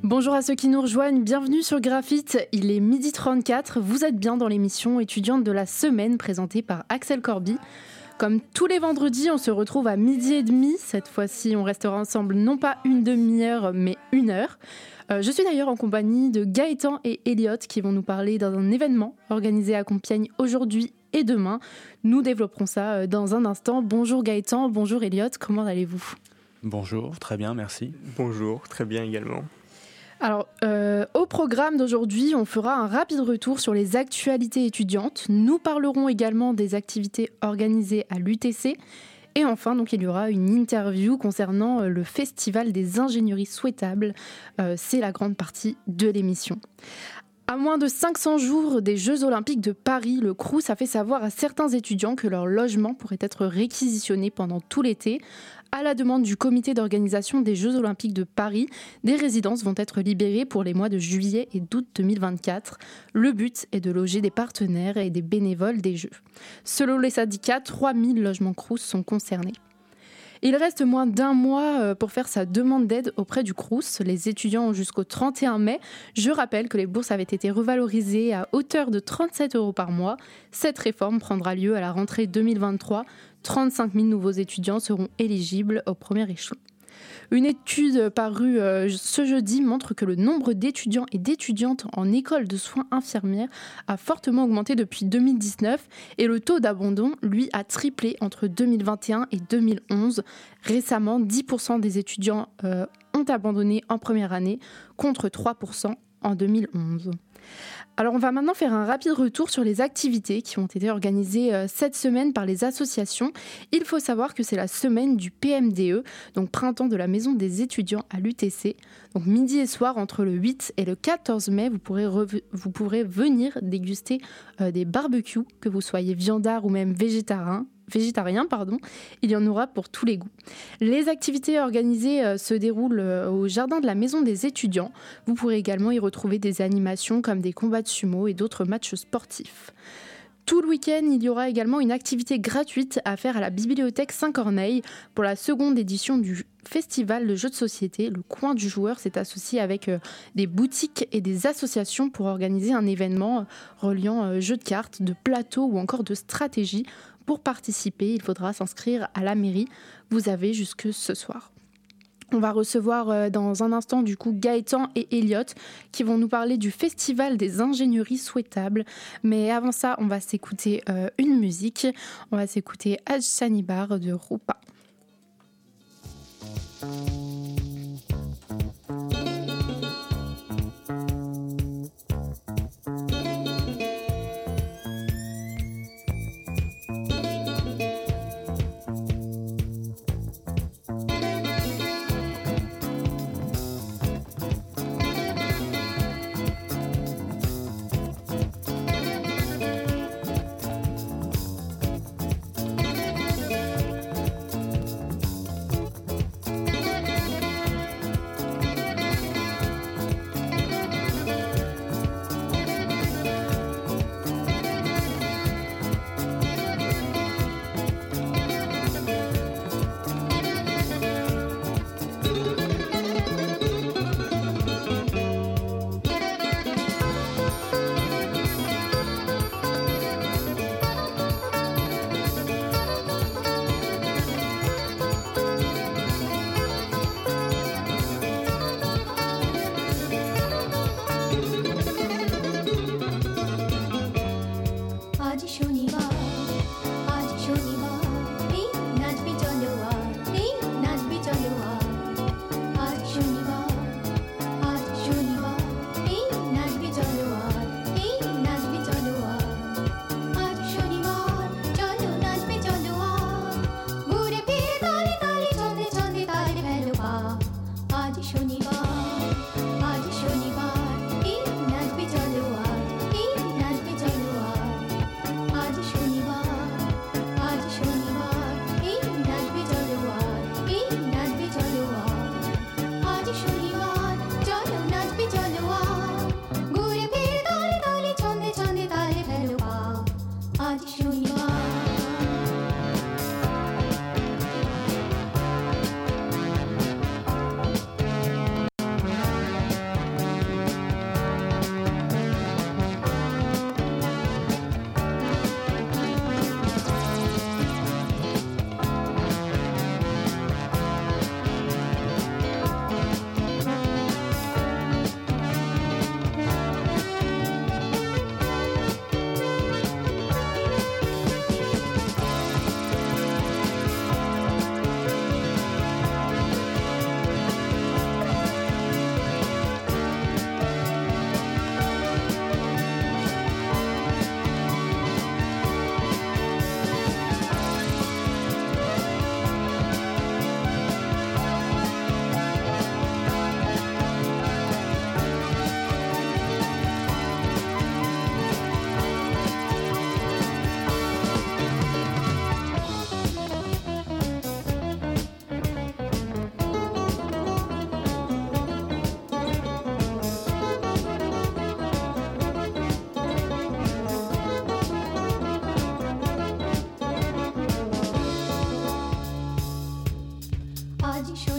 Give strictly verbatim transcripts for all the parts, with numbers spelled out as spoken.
Bonjour à ceux qui nous rejoignent, bienvenue sur Graphite, il est midi trente-quatre, vous êtes bien dans l'émission étudiante de la semaine présentée par Axel Corby. Comme tous les vendredis, on se retrouve à midi et demi, cette fois-ci on restera ensemble non pas une demi-heure mais une heure. Euh, je suis d'ailleurs en compagnie de Gaëtan et Elliot qui vont nous parler d'un événement organisé à Compiègne aujourd'hui et demain. Nous développerons ça dans un instant. Bonjour Gaëtan, bonjour Elliot, comment allez-vous ? Bonjour, très bien, merci. Bonjour, très bien également. Alors, euh, au programme d'aujourd'hui, on fera un rapide retour sur les actualités étudiantes. Nous parlerons également des activités organisées à l'U T C. Et enfin, donc, il y aura une interview concernant le Festival des ingénieries souhaitables. Euh, c'est la grande partie de l'émission. À moins de cinq cents jours des Jeux Olympiques de Paris, le Crous a fait savoir à certains étudiants que leur logement pourrait être réquisitionné pendant tout l'été. À la demande du comité d'organisation des Jeux Olympiques de Paris, des résidences vont être libérées pour les mois de juillet et d'août deux mille vingt-quatre. Le but est de loger des partenaires et des bénévoles des Jeux. Selon les syndicats, trois mille logements Crous sont concernés. Il reste moins d'un mois pour faire sa demande d'aide auprès du Crous. Les étudiants ont jusqu'au trente et un mai. Je rappelle que les bourses avaient été revalorisées à hauteur de trente-sept euros par mois. Cette réforme prendra lieu à la rentrée deux mille vingt-trois. trente-cinq mille nouveaux étudiants seront éligibles au premier échelon. Une étude parue ce jeudi montre que le nombre d'étudiants et d'étudiantes en école de soins infirmières a fortement augmenté depuis deux mille dix-neuf et le taux d'abandon, lui, a triplé entre deux mille vingt et un et deux mille onze. Récemment, dix pour cent des étudiants euh, ont abandonné en première année contre trois pour cent en deux mille onze. Alors on va maintenant faire un rapide retour sur les activités qui ont été organisées euh, cette semaine par les associations. Il faut savoir que c'est la semaine du P M D E, donc printemps de la maison des étudiants à l'U T C. Donc midi et soir entre le huit et le quatorze mai, vous pourrez, rev- vous pourrez venir déguster euh, des barbecues, que vous soyez viandard ou même végétarien. végétarien, pardon, il y en aura pour tous les goûts. Les activités organisées euh, se déroulent euh, au jardin de la maison des étudiants. Vous pourrez également y retrouver des animations comme des combats de sumo et d'autres matchs sportifs. Tout le week-end, il y aura également une activité gratuite à faire à la bibliothèque Saint-Corneille pour la seconde édition du festival de jeux de société. Le coin du joueur s'est associé avec euh, des boutiques et des associations pour organiser un événement euh, reliant euh, jeux de cartes, de plateau ou encore de stratégie. Pour participer, il faudra s'inscrire à la mairie. Vous avez jusque ce soir. On va recevoir dans un instant du coup Gaëtan et Elliot qui vont nous parler du Festival des ingénieries souhaitables. Mais avant ça, on va s'écouter euh, une musique. On va s'écouter Haj Sanibar de Rupa.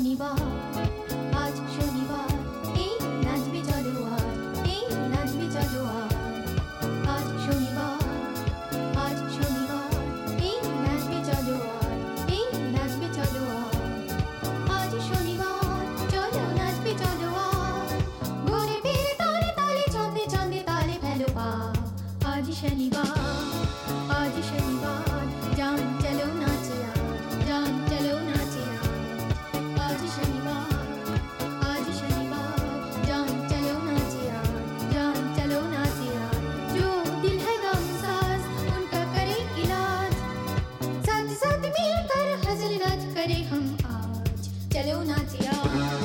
शनिवार आज शनिवार ए नाच भी चालू आज ए नाच भी चालू आज शनिवार आज शनिवार ए नाच भी चालू आज ए नाच भी चालू आज शनिवार चलो नाच भी चालू आज गोरे पीरे ताले ताले चांदे चांदे ताले फैलो पा आज शनिवार आज शनिवार जान चलो नाचे आज जान चलो नाचे आज शनिवार आज शनिवार जान चलो नाचे आज जान चलो नाचे आज जो दिल है गमसाज उनका करे इलाज साथ साथ मिलकर हंसल नाच करे हम आज चलो नाचे आज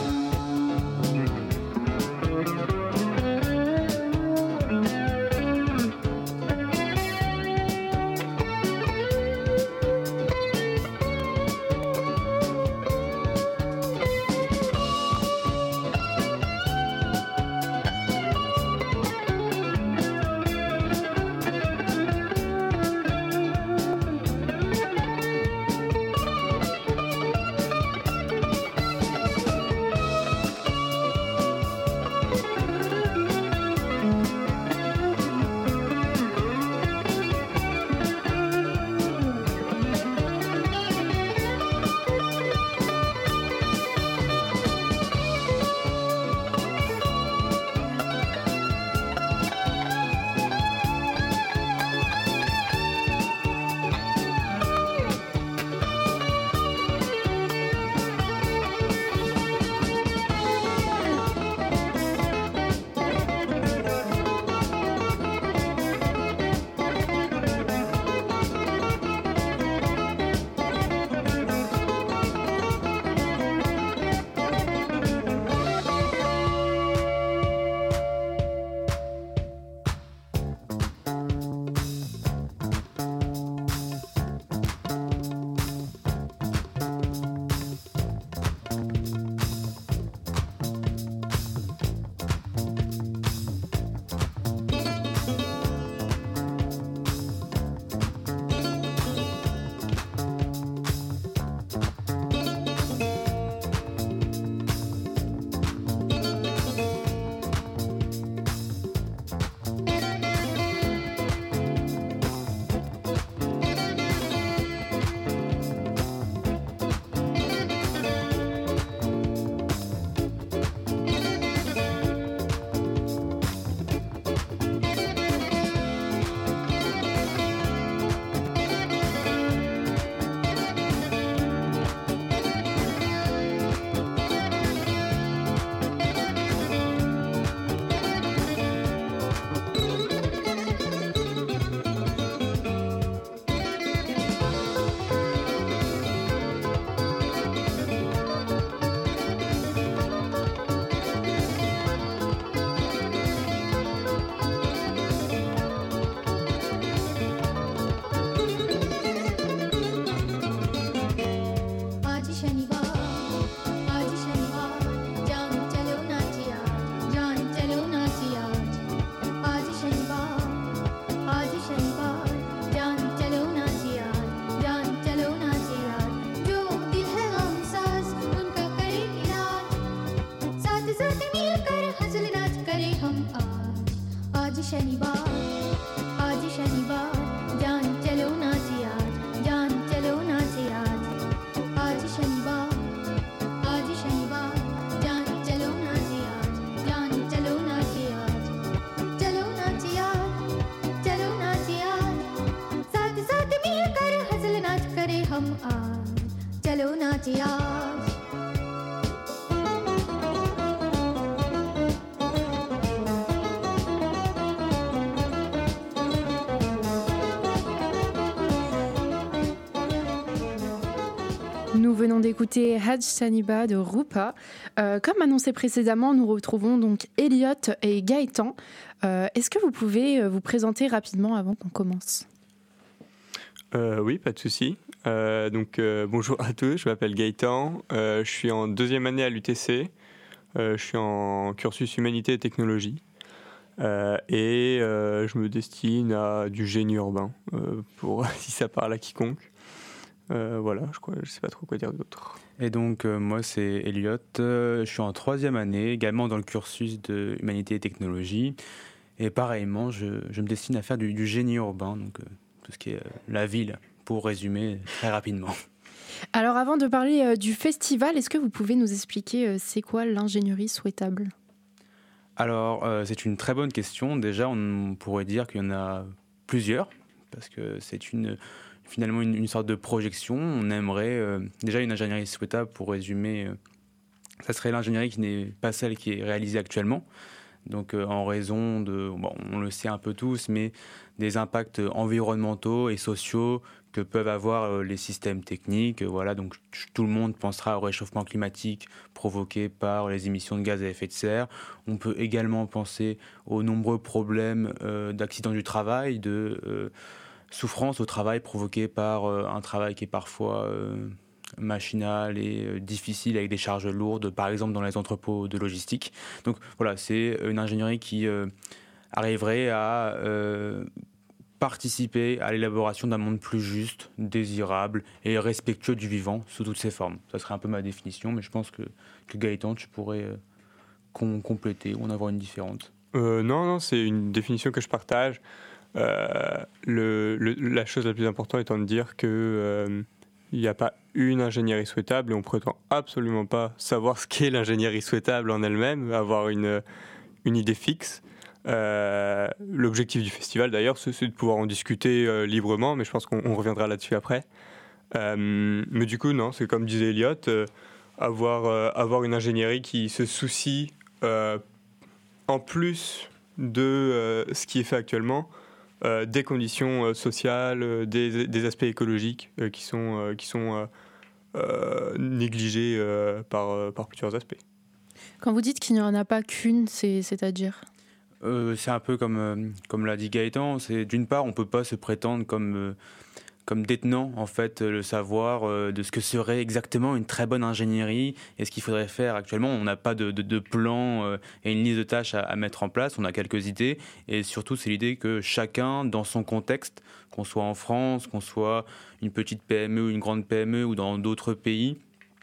शनिवार आज शनिवार जान चलो नाचे आज जान चलो नाचे आज आज शनिवार आज शनिवार जान चलो नाचे आज जान चलो नाचे आज चलो नाचे आज चलो नाचे आज साथ साथ मिलकर हंसल नाच करे हम आज चलो नाचे आज Nous venons d'écouter Haj Shaniba de Rupa. Euh, comme annoncé précédemment, nous retrouvons donc Elliot et Gaëtan. Euh, est-ce que vous pouvez vous présenter rapidement avant qu'on commence ? euh, Oui, pas de souci. Euh, donc, euh, bonjour à tous, je m'appelle Gaëtan. Euh, je suis en deuxième année à l'U T C. Euh, je suis en cursus Humanité et Technologie. Euh, et euh, je me destine à du génie urbain, euh, pour, si ça parle à quiconque. Euh, voilà, je crois, je sais pas trop quoi dire d'autre. Et donc, euh, moi, c'est Elliot. Euh, je suis en troisième année, également dans le cursus de Humanité et Technologie. Et pareillement, je, je me destine à faire du, du génie urbain, donc euh, tout ce qui est euh, la ville, pour résumer très rapidement. Alors avant de parler euh, du festival, est-ce que vous pouvez nous expliquer euh, c'est quoi l'ingénierie souhaitable ? Alors, euh, c'est une très bonne question. Déjà, on pourrait dire qu'il y en a plusieurs, parce que c'est une, finalement une, une sorte de projection. On aimerait euh, déjà une ingénierie souhaitable, pour résumer, euh, ça serait l'ingénierie qui n'est pas celle qui est réalisée actuellement. Donc, euh, en raison de, bon, on le sait un peu tous, mais des impacts environnementaux et sociaux que peuvent avoir euh, les systèmes techniques. Euh, voilà, donc tout le monde pensera au réchauffement climatique provoqué par les émissions de gaz à effet de serre. On peut également penser aux nombreux problèmes euh, d'accidents du travail, de euh, souffrance au travail provoquée par euh, un travail qui est parfois euh, machinal et euh, difficile avec des charges lourdes, par exemple dans les entrepôts de logistique. Donc voilà, c'est une ingénierie qui euh, arriverait à euh, participer à l'élaboration d'un monde plus juste, désirable et respectueux du vivant sous toutes ses formes. Ça serait un peu ma définition, mais je pense que, que Gaëtan, tu pourrais euh, com- compléter ou en avoir une différente. Euh, non, non, c'est une définition que je partage. Euh, le, le, la chose la plus importante étant de dire que euh, il n'y a pas une ingénierie souhaitable et on prétend absolument pas savoir ce qu'est l'ingénierie souhaitable en elle-même, avoir une, une idée fixe. Euh, l'objectif du festival d'ailleurs c'est, c'est de pouvoir en discuter euh, librement, mais je pense qu'on on reviendra là-dessus après. Euh, mais du coup non, c'est comme disait Elliot, euh, avoir, euh, avoir une ingénierie qui se soucie euh, en plus de euh, ce qui est fait actuellement, euh, des conditions euh, sociales, euh, des, des aspects écologiques euh, qui sont, euh, qui sont euh, euh, négligés euh, par, euh, par plusieurs aspects. Quand vous dites qu'il n'y en a pas qu'une, c'est, c'est-à-dire ? Euh, c'est un peu comme, euh, comme l'a dit Gaëtan, c'est, d'une part, on ne peut pas se prétendre comme, euh, comme détenant en fait, le savoir euh, de ce que serait exactement une très bonne ingénierie et ce qu'il faudrait faire actuellement. On n'a pas de, de, de plan euh, et une liste de tâches à, à mettre en place, on a quelques idées et surtout c'est l'idée que chacun, dans son contexte, qu'on soit en France, qu'on soit une petite P M E ou une grande P M E ou dans d'autres pays,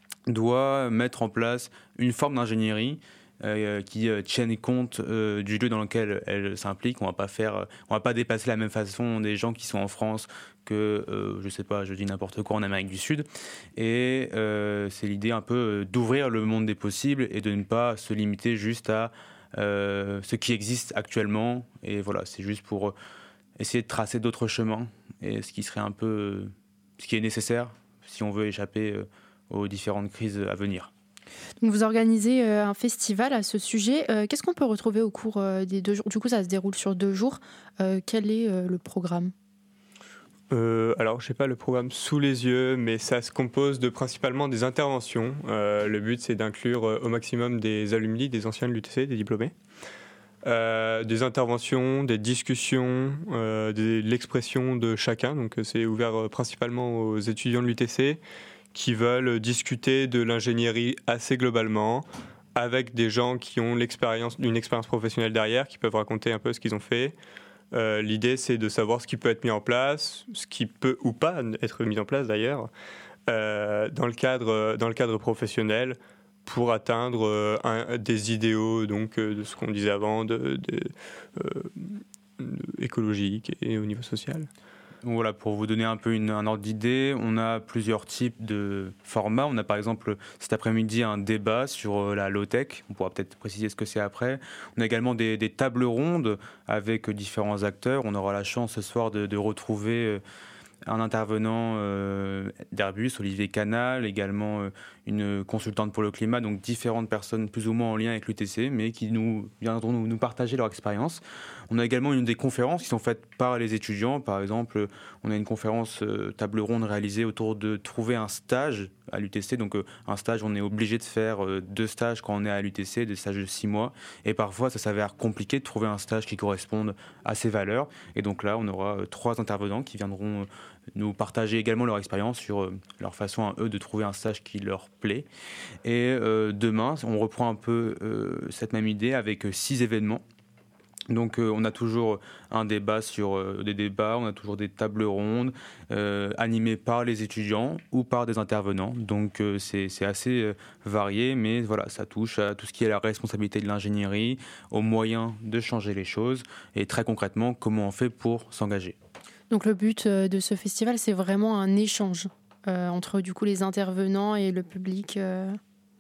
doit mettre en place une forme d'ingénierie Euh, qui euh, tiennent compte euh, du lieu dans lequel elle s'implique. On va pas faire, on va pas dépasser la même façon des gens qui sont en France que, euh, je sais pas, je dis n'importe quoi, en Amérique du Sud. Et euh, c'est l'idée un peu d'ouvrir le monde des possibles et de ne pas se limiter juste à euh, ce qui existe actuellement. Et voilà, c'est juste pour essayer de tracer d'autres chemins et ce qui serait un peu, ce qui est nécessaire si on veut échapper aux différentes crises à venir. Donc vous organisez euh, un festival à ce sujet. Euh, qu'est-ce qu'on peut retrouver au cours euh, des deux jours ? Du coup, ça se déroule sur deux jours. Euh, quel est euh, le programme ? Euh, alors, je n'ai pas le programme sous les yeux, mais ça se compose de principalement des interventions. Euh, le but, c'est d'inclure euh, au maximum des alumni, des anciens de l'U T C, des diplômés. Euh, des interventions, des discussions, euh, de l'expression de chacun. Donc, c'est ouvert euh, principalement aux étudiants de l'U T C qui veulent discuter de l'ingénierie assez globalement, avec des gens qui ont l'expérience, une expérience professionnelle derrière, qui peuvent raconter un peu ce qu'ils ont fait. Euh, l'idée, c'est de savoir ce qui peut être mis en place, ce qui peut ou pas être mis en place d'ailleurs, euh, dans le cadre, dans le cadre professionnel, pour atteindre euh, un, des idéaux, donc, euh, de ce qu'on disait avant, de, de, euh, de écologique et au niveau social. Donc voilà, pour vous donner un peu une, un ordre d'idée, on a plusieurs types de formats. On a par exemple cet après-midi un débat sur la low-tech. On pourra peut-être préciser ce que c'est après. On a également des, des tables rondes avec différents acteurs. On aura la chance ce soir de, de retrouver un intervenant euh, d'Airbus, Olivier Canal, également euh, une consultante pour le climat, donc différentes personnes plus ou moins en lien avec l'U T C, mais qui nous viendront nous, nous partager leur expérience. On a également une des conférences qui sont faites par les étudiants. Par exemple, on a une conférence euh, table ronde réalisée autour de trouver un stage à l'U T C. Donc euh, un stage, on est obligé de faire euh, deux stages quand on est à l'U T C, des stages de six mois. Et parfois, ça s'avère compliqué de trouver un stage qui corresponde à ces valeurs. Et donc là, on aura euh, trois intervenants qui viendront euh, nous partager également leur expérience sur euh, leur façon à eux de trouver un stage qui leur plaît. Et euh, demain, on reprend un peu euh, cette même idée avec euh, six événements. Donc euh, on a toujours un débat sur euh, des débats, on a toujours des tables rondes euh, animées par les étudiants ou par des intervenants. Donc euh, c'est, c'est assez euh, varié, mais voilà, ça touche à tout ce qui est la responsabilité de l'ingénierie, aux moyens de changer les choses et très concrètement comment on fait pour s'engager. Donc le but euh, de ce festival, c'est vraiment un échange euh, entre du coup les intervenants et le public. Euh...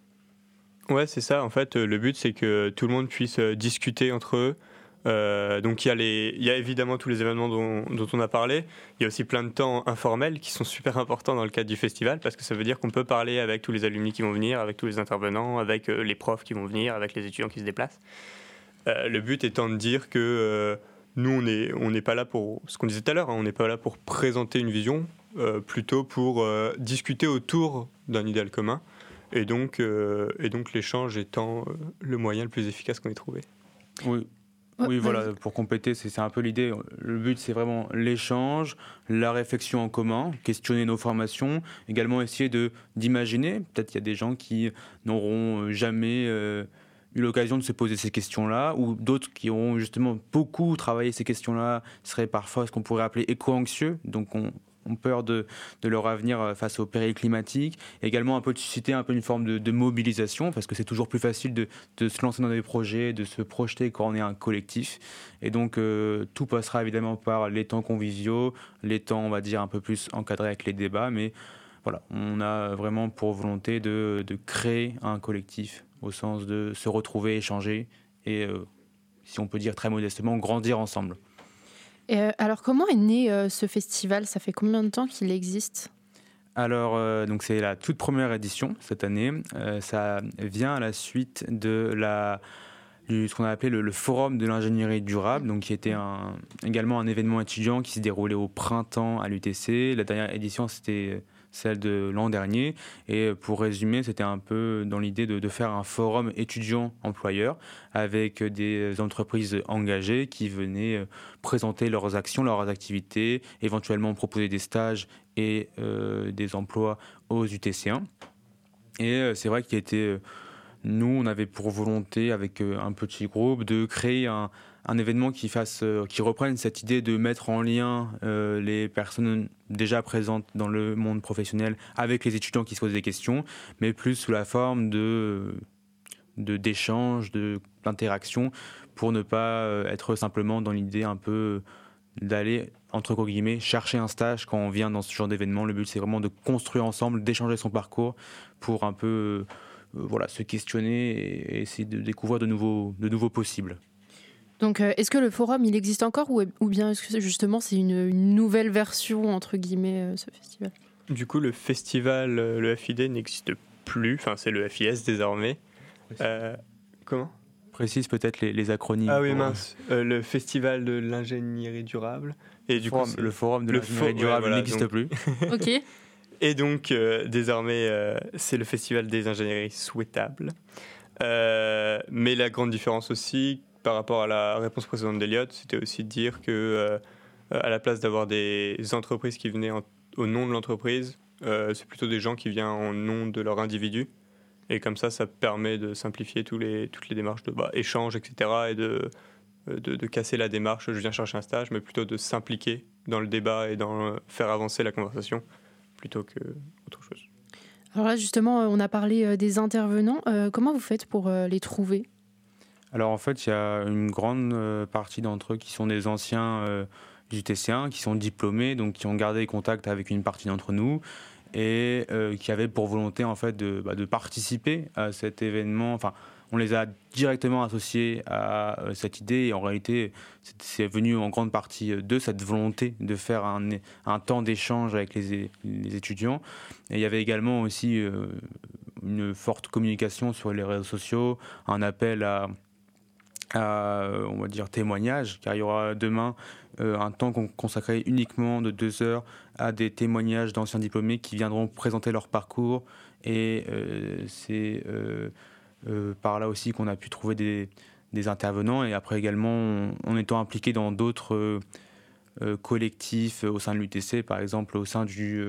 Ouais, c'est ça. En fait, euh, le but, c'est que tout le monde puisse euh, discuter entre eux. Euh, donc il y a les, il y a évidemment tous les événements dont, dont on a parlé. Il y a aussi plein de temps informels qui sont super importants dans le cadre du festival parce que ça veut dire qu'on peut parler avec tous les alumni qui vont venir, avec tous les intervenants, avec euh, les profs qui vont venir, avec les étudiants qui se déplacent. Euh, le but étant de dire que euh, nous on est, on n'est pas là pour ce qu'on disait tout à l'heure, hein, on n'est pas là pour présenter une vision, euh, plutôt pour euh, discuter autour d'un idéal commun. Et donc, euh, et donc l'échange étant euh, le moyen le plus efficace qu'on ait trouvé. Oui. Ouais, oui, vas-y. voilà, pour compléter, c'est, c'est un peu l'idée. Le but, c'est vraiment l'échange, la réflexion en commun, questionner nos formations, également essayer de, d'imaginer. Peut-être qu'il y a des gens qui n'auront jamais euh, eu l'occasion de se poser ces questions-là, ou d'autres qui auront justement beaucoup travaillé ces questions-là, seraient parfois ce qu'on pourrait appeler éco-anxieux, donc on ont peur de, de leur avenir face aux périls climatiques, également un peu de susciter un peu une forme de, de mobilisation, parce que c'est toujours plus facile de, de se lancer dans des projets, de se projeter quand on est un collectif. Et donc euh, tout passera évidemment par les temps conviviaux, les temps, on va dire, un peu plus encadrés avec les débats, mais voilà, on a vraiment pour volonté de, de créer un collectif, au sens de se retrouver, échanger, et euh, si on peut dire très modestement, grandir ensemble. Et, euh, alors comment est né euh, ce festival ? Ça fait combien de temps qu'il existe ? Alors, euh, donc c'est la toute première édition cette année. Euh, ça vient à la suite de la, du, ce qu'on a appelé le, le Forum de l'ingénierie durable, donc qui était un, également un événement étudiant qui s'est déroulé au printemps à l'U T C. La dernière édition, c'était celle de l'an dernier. Et pour résumer, c'était un peu dans l'idée de, de faire un forum étudiant-employeur avec des entreprises engagées qui venaient présenter leurs actions, leurs activités, éventuellement proposer des stages et euh, des emplois aux U T C un. Et euh, c'est vrai qu'il était, euh, nous, on avait pour volonté, avec euh, un petit groupe, de créer un, un événement qui fasse, euh, qui reprenne cette idée de mettre en lien euh, les personnes déjà présentes dans le monde professionnel avec les étudiants qui se posent des questions, mais plus sous la forme de, de d'échanges, de, d'interaction, pour ne pas euh, être simplement dans l'idée un peu d'aller, entre guillemets, chercher un stage quand on vient dans ce genre d'événement. Le but, c'est vraiment de construire ensemble, d'échanger son parcours pour un peu euh, voilà, se questionner et essayer de découvrir de nouveaux, de nouveaux possibles. Donc, euh, est-ce que le forum, il existe encore ou, ou bien est-ce que justement c'est une, une nouvelle version, entre guillemets, euh, ce festival ? Du coup, le festival, euh, le F I D n'existe plus, enfin c'est le F I S désormais. Euh, comment ? Précise peut-être les, les acronymes. Ah oui, pour, mince. Euh, le festival de l'ingénierie durable. Et du forum, coup, c'est- le forum de le l'ingénierie fo- durable ouais, voilà, n'existe donc- plus. Ok. Et donc, euh, désormais, euh, c'est le festival des ingénieries souhaitables. Euh, mais la grande différence aussi, par rapport à la réponse précédente d'Eliott, c'était aussi de dire que, euh, à la place d'avoir des entreprises qui venaient en- au nom de l'entreprise, euh, c'est plutôt des gens qui viennent en nom de leur individu. Et comme ça, ça permet de simplifier tous les, toutes les démarches de bah, échange, et cetera. Et de, de, de casser la démarche, je viens chercher un stage, mais plutôt de s'impliquer dans le débat et dans faire avancer la conversation plutôt qu'autre chose. Alors là, justement, on a parlé euh, des intervenants. Euh, comment vous faites pour euh, les trouver ? Alors en fait, il y a une grande euh, partie d'entre eux qui sont des anciens euh, U T C un, qui sont diplômés, donc qui ont gardé contact avec une partie d'entre nous et euh, qui avaient pour volonté en fait de, bah, de participer à cet événement. Enfin, on les a directement associés à euh, cette idée et en réalité, c'est, c'est venu en grande partie de cette volonté de faire un, un temps d'échange avec les, les étudiants. Et il y avait également aussi euh, une forte communication sur les réseaux sociaux, un appel à à, on va dire, témoignages, car il y aura demain euh, un temps consacré uniquement de deux heures à des témoignages d'anciens diplômés qui viendront présenter leur parcours. Et euh, c'est euh, euh, par là aussi qu'on a pu trouver des, des intervenants. Et après également, on, en étant impliqué dans d'autres euh, collectifs au sein de l'U T C, par exemple au sein du, euh,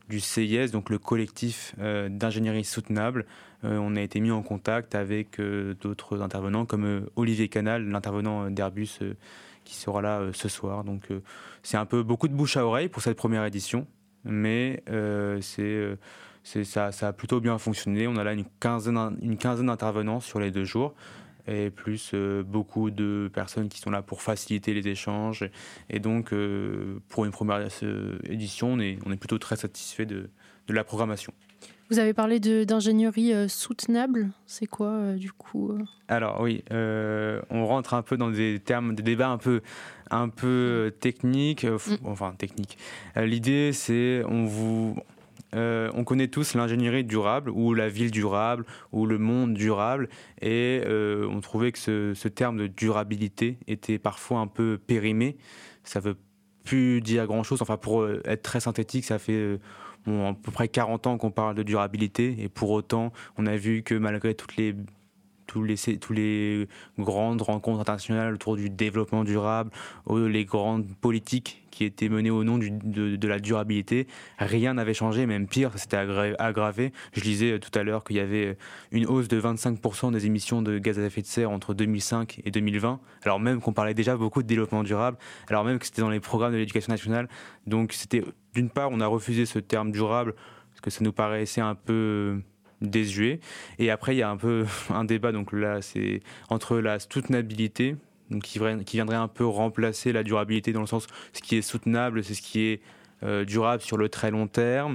du C I S, donc le collectif euh, d'ingénierie soutenable. Euh, on a été mis en contact avec euh, d'autres intervenants comme euh, Olivier Canal, l'intervenant d'Airbus euh, qui sera là euh, ce soir. Donc euh, c'est un peu beaucoup de bouche à oreille pour cette première édition, mais euh, c'est, euh, c'est, ça, ça a plutôt bien fonctionné. On a là une quinzaine, une quinzaine d'intervenants sur les deux jours, et plus euh, beaucoup de personnes qui sont là pour faciliter les échanges. Et donc, euh, pour une première euh, édition, on est, on est plutôt très satisfait de, de la programmation. Vous avez parlé de, d'ingénierie euh, soutenable. C'est quoi, euh, du coup euh... Alors oui, euh, on rentre un peu dans des termes, des débats un peu, un peu techniques. Euh, Mm. Enfin, techniques. Euh, l'idée, c'est, on vous... Euh, on connaît tous l'ingénierie durable ou la ville durable ou le monde durable, et euh, on trouvait que ce, ce terme de durabilité était parfois un peu périmé. Ça veut plus dire grand-chose. Enfin, pour euh, être très synthétique, ça fait euh, bon, à peu près quarante ans qu'on parle de durabilité, et pour autant, on a vu que malgré toutes les tous les, tous les grandes rencontres internationales autour du développement durable, les grandes politiques qui étaient menées au nom du, de, de la durabilité, rien n'avait changé, même pire, ça s'était aggravé. Je lisais tout à l'heure qu'il y avait une hausse de vingt-cinq pour cent des émissions de gaz à effet de serre entre deux mille cinq et deux mille vingt, alors même qu'on parlait déjà beaucoup de développement durable, alors même que c'était dans les programmes de l'éducation nationale. Donc c'était, d'une part, on a refusé ce terme durable parce que ça nous paraissait un peu désuet. Et après, il y a un peu un débat, donc là, c'est entre la soutenabilité, donc qui, qui viendrait un peu remplacer la durabilité dans le sens, ce qui est soutenable, c'est ce qui est euh, durable sur le très long terme.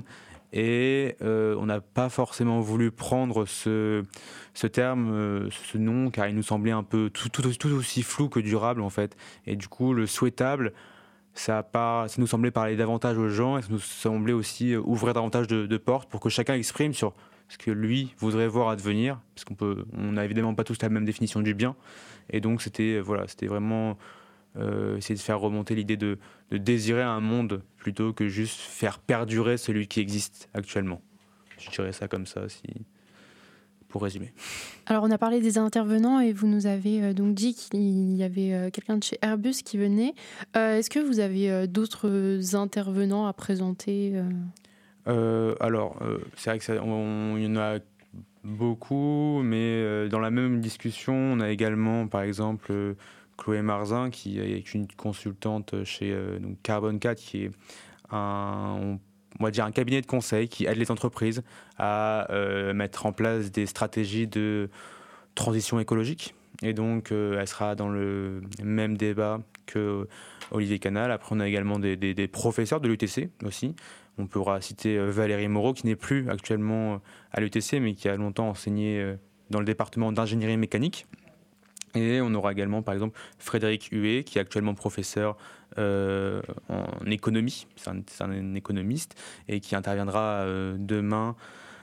Et euh, on n'a pas forcément voulu prendre ce, ce terme, euh, ce nom, car il nous semblait un peu tout, tout, tout aussi flou que durable, en fait. Et du coup, le souhaitable, ça, part, ça nous semblait parler davantage aux gens, et ça nous semblait aussi ouvrir davantage de, de portes pour que chacun exprime sur ce que lui voudrait voir advenir, parce qu'on peut, on n'a évidemment pas tous la même définition du bien, et donc c'était, voilà, c'était vraiment euh, essayer de faire remonter l'idée de, de désirer un monde plutôt que juste faire perdurer celui qui existe actuellement. Je dirais ça comme ça, si, pour résumer. Alors on a parlé des intervenants et vous nous avez euh, donc dit qu'il y avait euh, quelqu'un de chez Airbus qui venait. Euh, est-ce que vous avez euh, d'autres intervenants à présenter euh Euh, alors, euh, c'est vrai qu'il y en a beaucoup, mais euh, dans la même discussion, on a également, par exemple, euh, Chloé Marzin, qui est une consultante chez euh, donc Carbone quatre, qui est un, on, on va dire un cabinet de conseil qui aide les entreprises à euh, mettre en place des stratégies de transition écologique. Et donc, euh, elle sera dans le même débat que Olivier Canal. Après, on a également des, des, des professeurs de l'U T C aussi. On pourra citer Valérie Moreau, qui n'est plus actuellement à l'U T C, mais qui a longtemps enseigné dans le département d'ingénierie mécanique. Et on aura également, par exemple, Frédéric Huet, qui est actuellement professeur euh, en économie. C'est un, c'est un économiste, et qui interviendra euh, demain,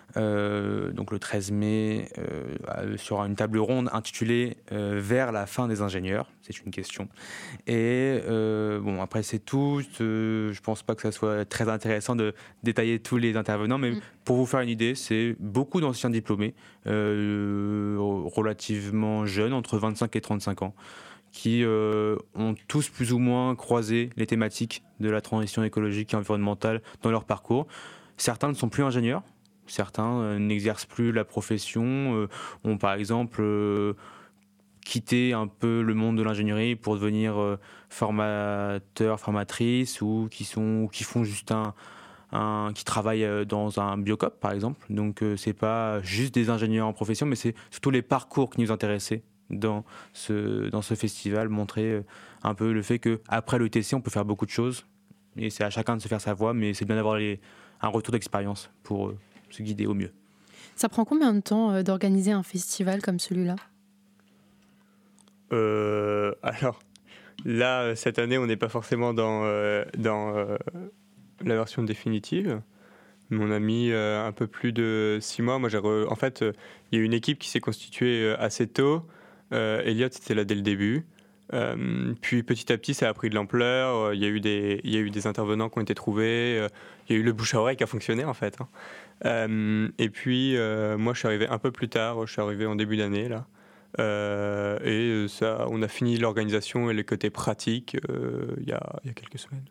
euh, donc le treize mai, euh, sur une table ronde intitulée euh, « Vers la fin des ingénieurs ». C'est une question. Et euh, bon, après, c'est tout. Euh, je ne pense pas que ça soit très intéressant de détailler tous les intervenants, mais mmh. pour vous faire une idée, c'est beaucoup d'anciens diplômés, euh, relativement jeunes, entre vingt-cinq et trente-cinq ans, qui euh, ont tous plus ou moins croisé les thématiques de la transition écologique et environnementale dans leur parcours. Certains ne sont plus ingénieurs, certains euh, n'exercent plus la profession, euh, ont par exemple euh, quitté un peu le monde de l'ingénierie pour devenir euh, formateurs, formatrices, ou qui, sont, ou qui font juste un, un, qui travaillent dans un biocop par exemple. Donc euh, c'est pas juste des ingénieurs en profession, mais c'est surtout les parcours qui nous intéressaient dans ce, dans ce festival, montrer euh, un peu le fait qu'après l'U T C on peut faire beaucoup de choses, et c'est à chacun de se faire sa voix, mais c'est bien d'avoir les, un retour d'expérience pour euh, se guider au mieux. Ça prend combien de temps euh, d'organiser un festival comme celui-là ? euh, Alors, là, cette année, on n'est pas forcément dans, euh, dans euh, la version définitive. Mais on a mis euh, un peu plus de six mois. Moi, j'ai re... En fait, il euh, y a une équipe qui s'est constituée euh, assez tôt. Euh, Elliot, c'était là dès le début. Euh, puis petit à petit, ça a pris de l'ampleur. Il y a eu des, il y a eu des intervenants qui ont été trouvés. Euh, il y a eu le bouche à oreille qui a fonctionné, en fait. Hein. Euh, et puis, euh, moi, je suis arrivé un peu plus tard. Je suis arrivé en début d'année, là. Euh, et ça, on a fini l'organisation et le côté pratique euh, il y a, il y a quelques semaines.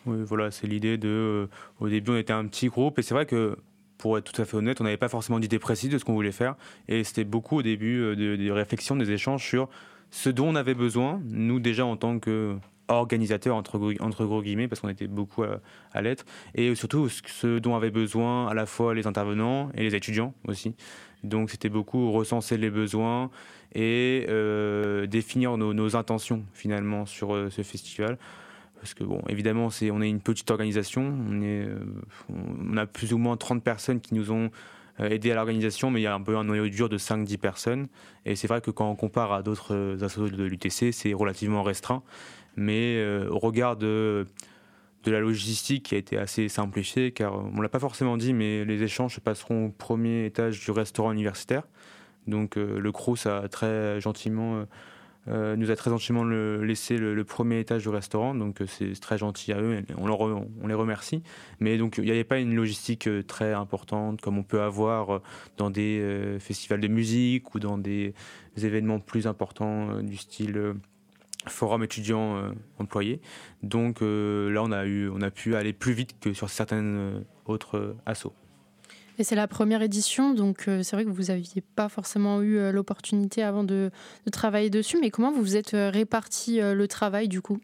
Oui, voilà, c'est l'idée de. Euh, au début, on était un petit groupe, et c'est vrai que, pour être tout à fait honnête, on n'avait pas forcément d'idée précise de ce qu'on voulait faire, et c'était beaucoup au début euh, de, de réflexions, des échanges sur ce dont on avait besoin, nous déjà en tant qu'organisateurs, entre, gros- entre gros guillemets, parce qu'on était beaucoup à, à l'être, et surtout ce ce dont avaient besoin à la fois les intervenants et les étudiants aussi. Donc c'était beaucoup recenser les besoins et euh, définir nos, nos intentions finalement sur euh, ce festival. Parce que, bon, évidemment, c'est, on est une petite organisation, on, est, euh, on a plus ou moins trente personnes qui nous ont euh, aidés à l'organisation, mais il y a un peu un noyau dur de cinq dix personnes. Et c'est vrai que quand on compare à d'autres euh, associations de l'U T C, c'est relativement restreint. Mais euh, au regard de, de la logistique qui a été assez simplifiée, car on ne l'a pas forcément dit, mais les échanges se passeront au premier étage du restaurant universitaire. Donc euh, le Crous a très gentiment... Euh, Euh, nous a très gentiment le, laissé le, le premier étage du restaurant, donc euh, c'est, c'est très gentil à eux, on, leur, on les remercie. Mais donc il n'y avait pas une logistique euh, très importante comme on peut avoir euh, dans des euh, festivals de musique ou dans des, des événements plus importants euh, du style euh, forum étudiant euh, employé. Donc euh, là on a, eu, on a pu aller plus vite que sur certaines euh, autres euh, assos. Et c'est la première édition, donc euh, c'est vrai que vous n'aviez pas forcément eu euh, l'opportunité avant de, de travailler dessus, mais comment vous vous êtes euh, réparti euh, le travail du coup ?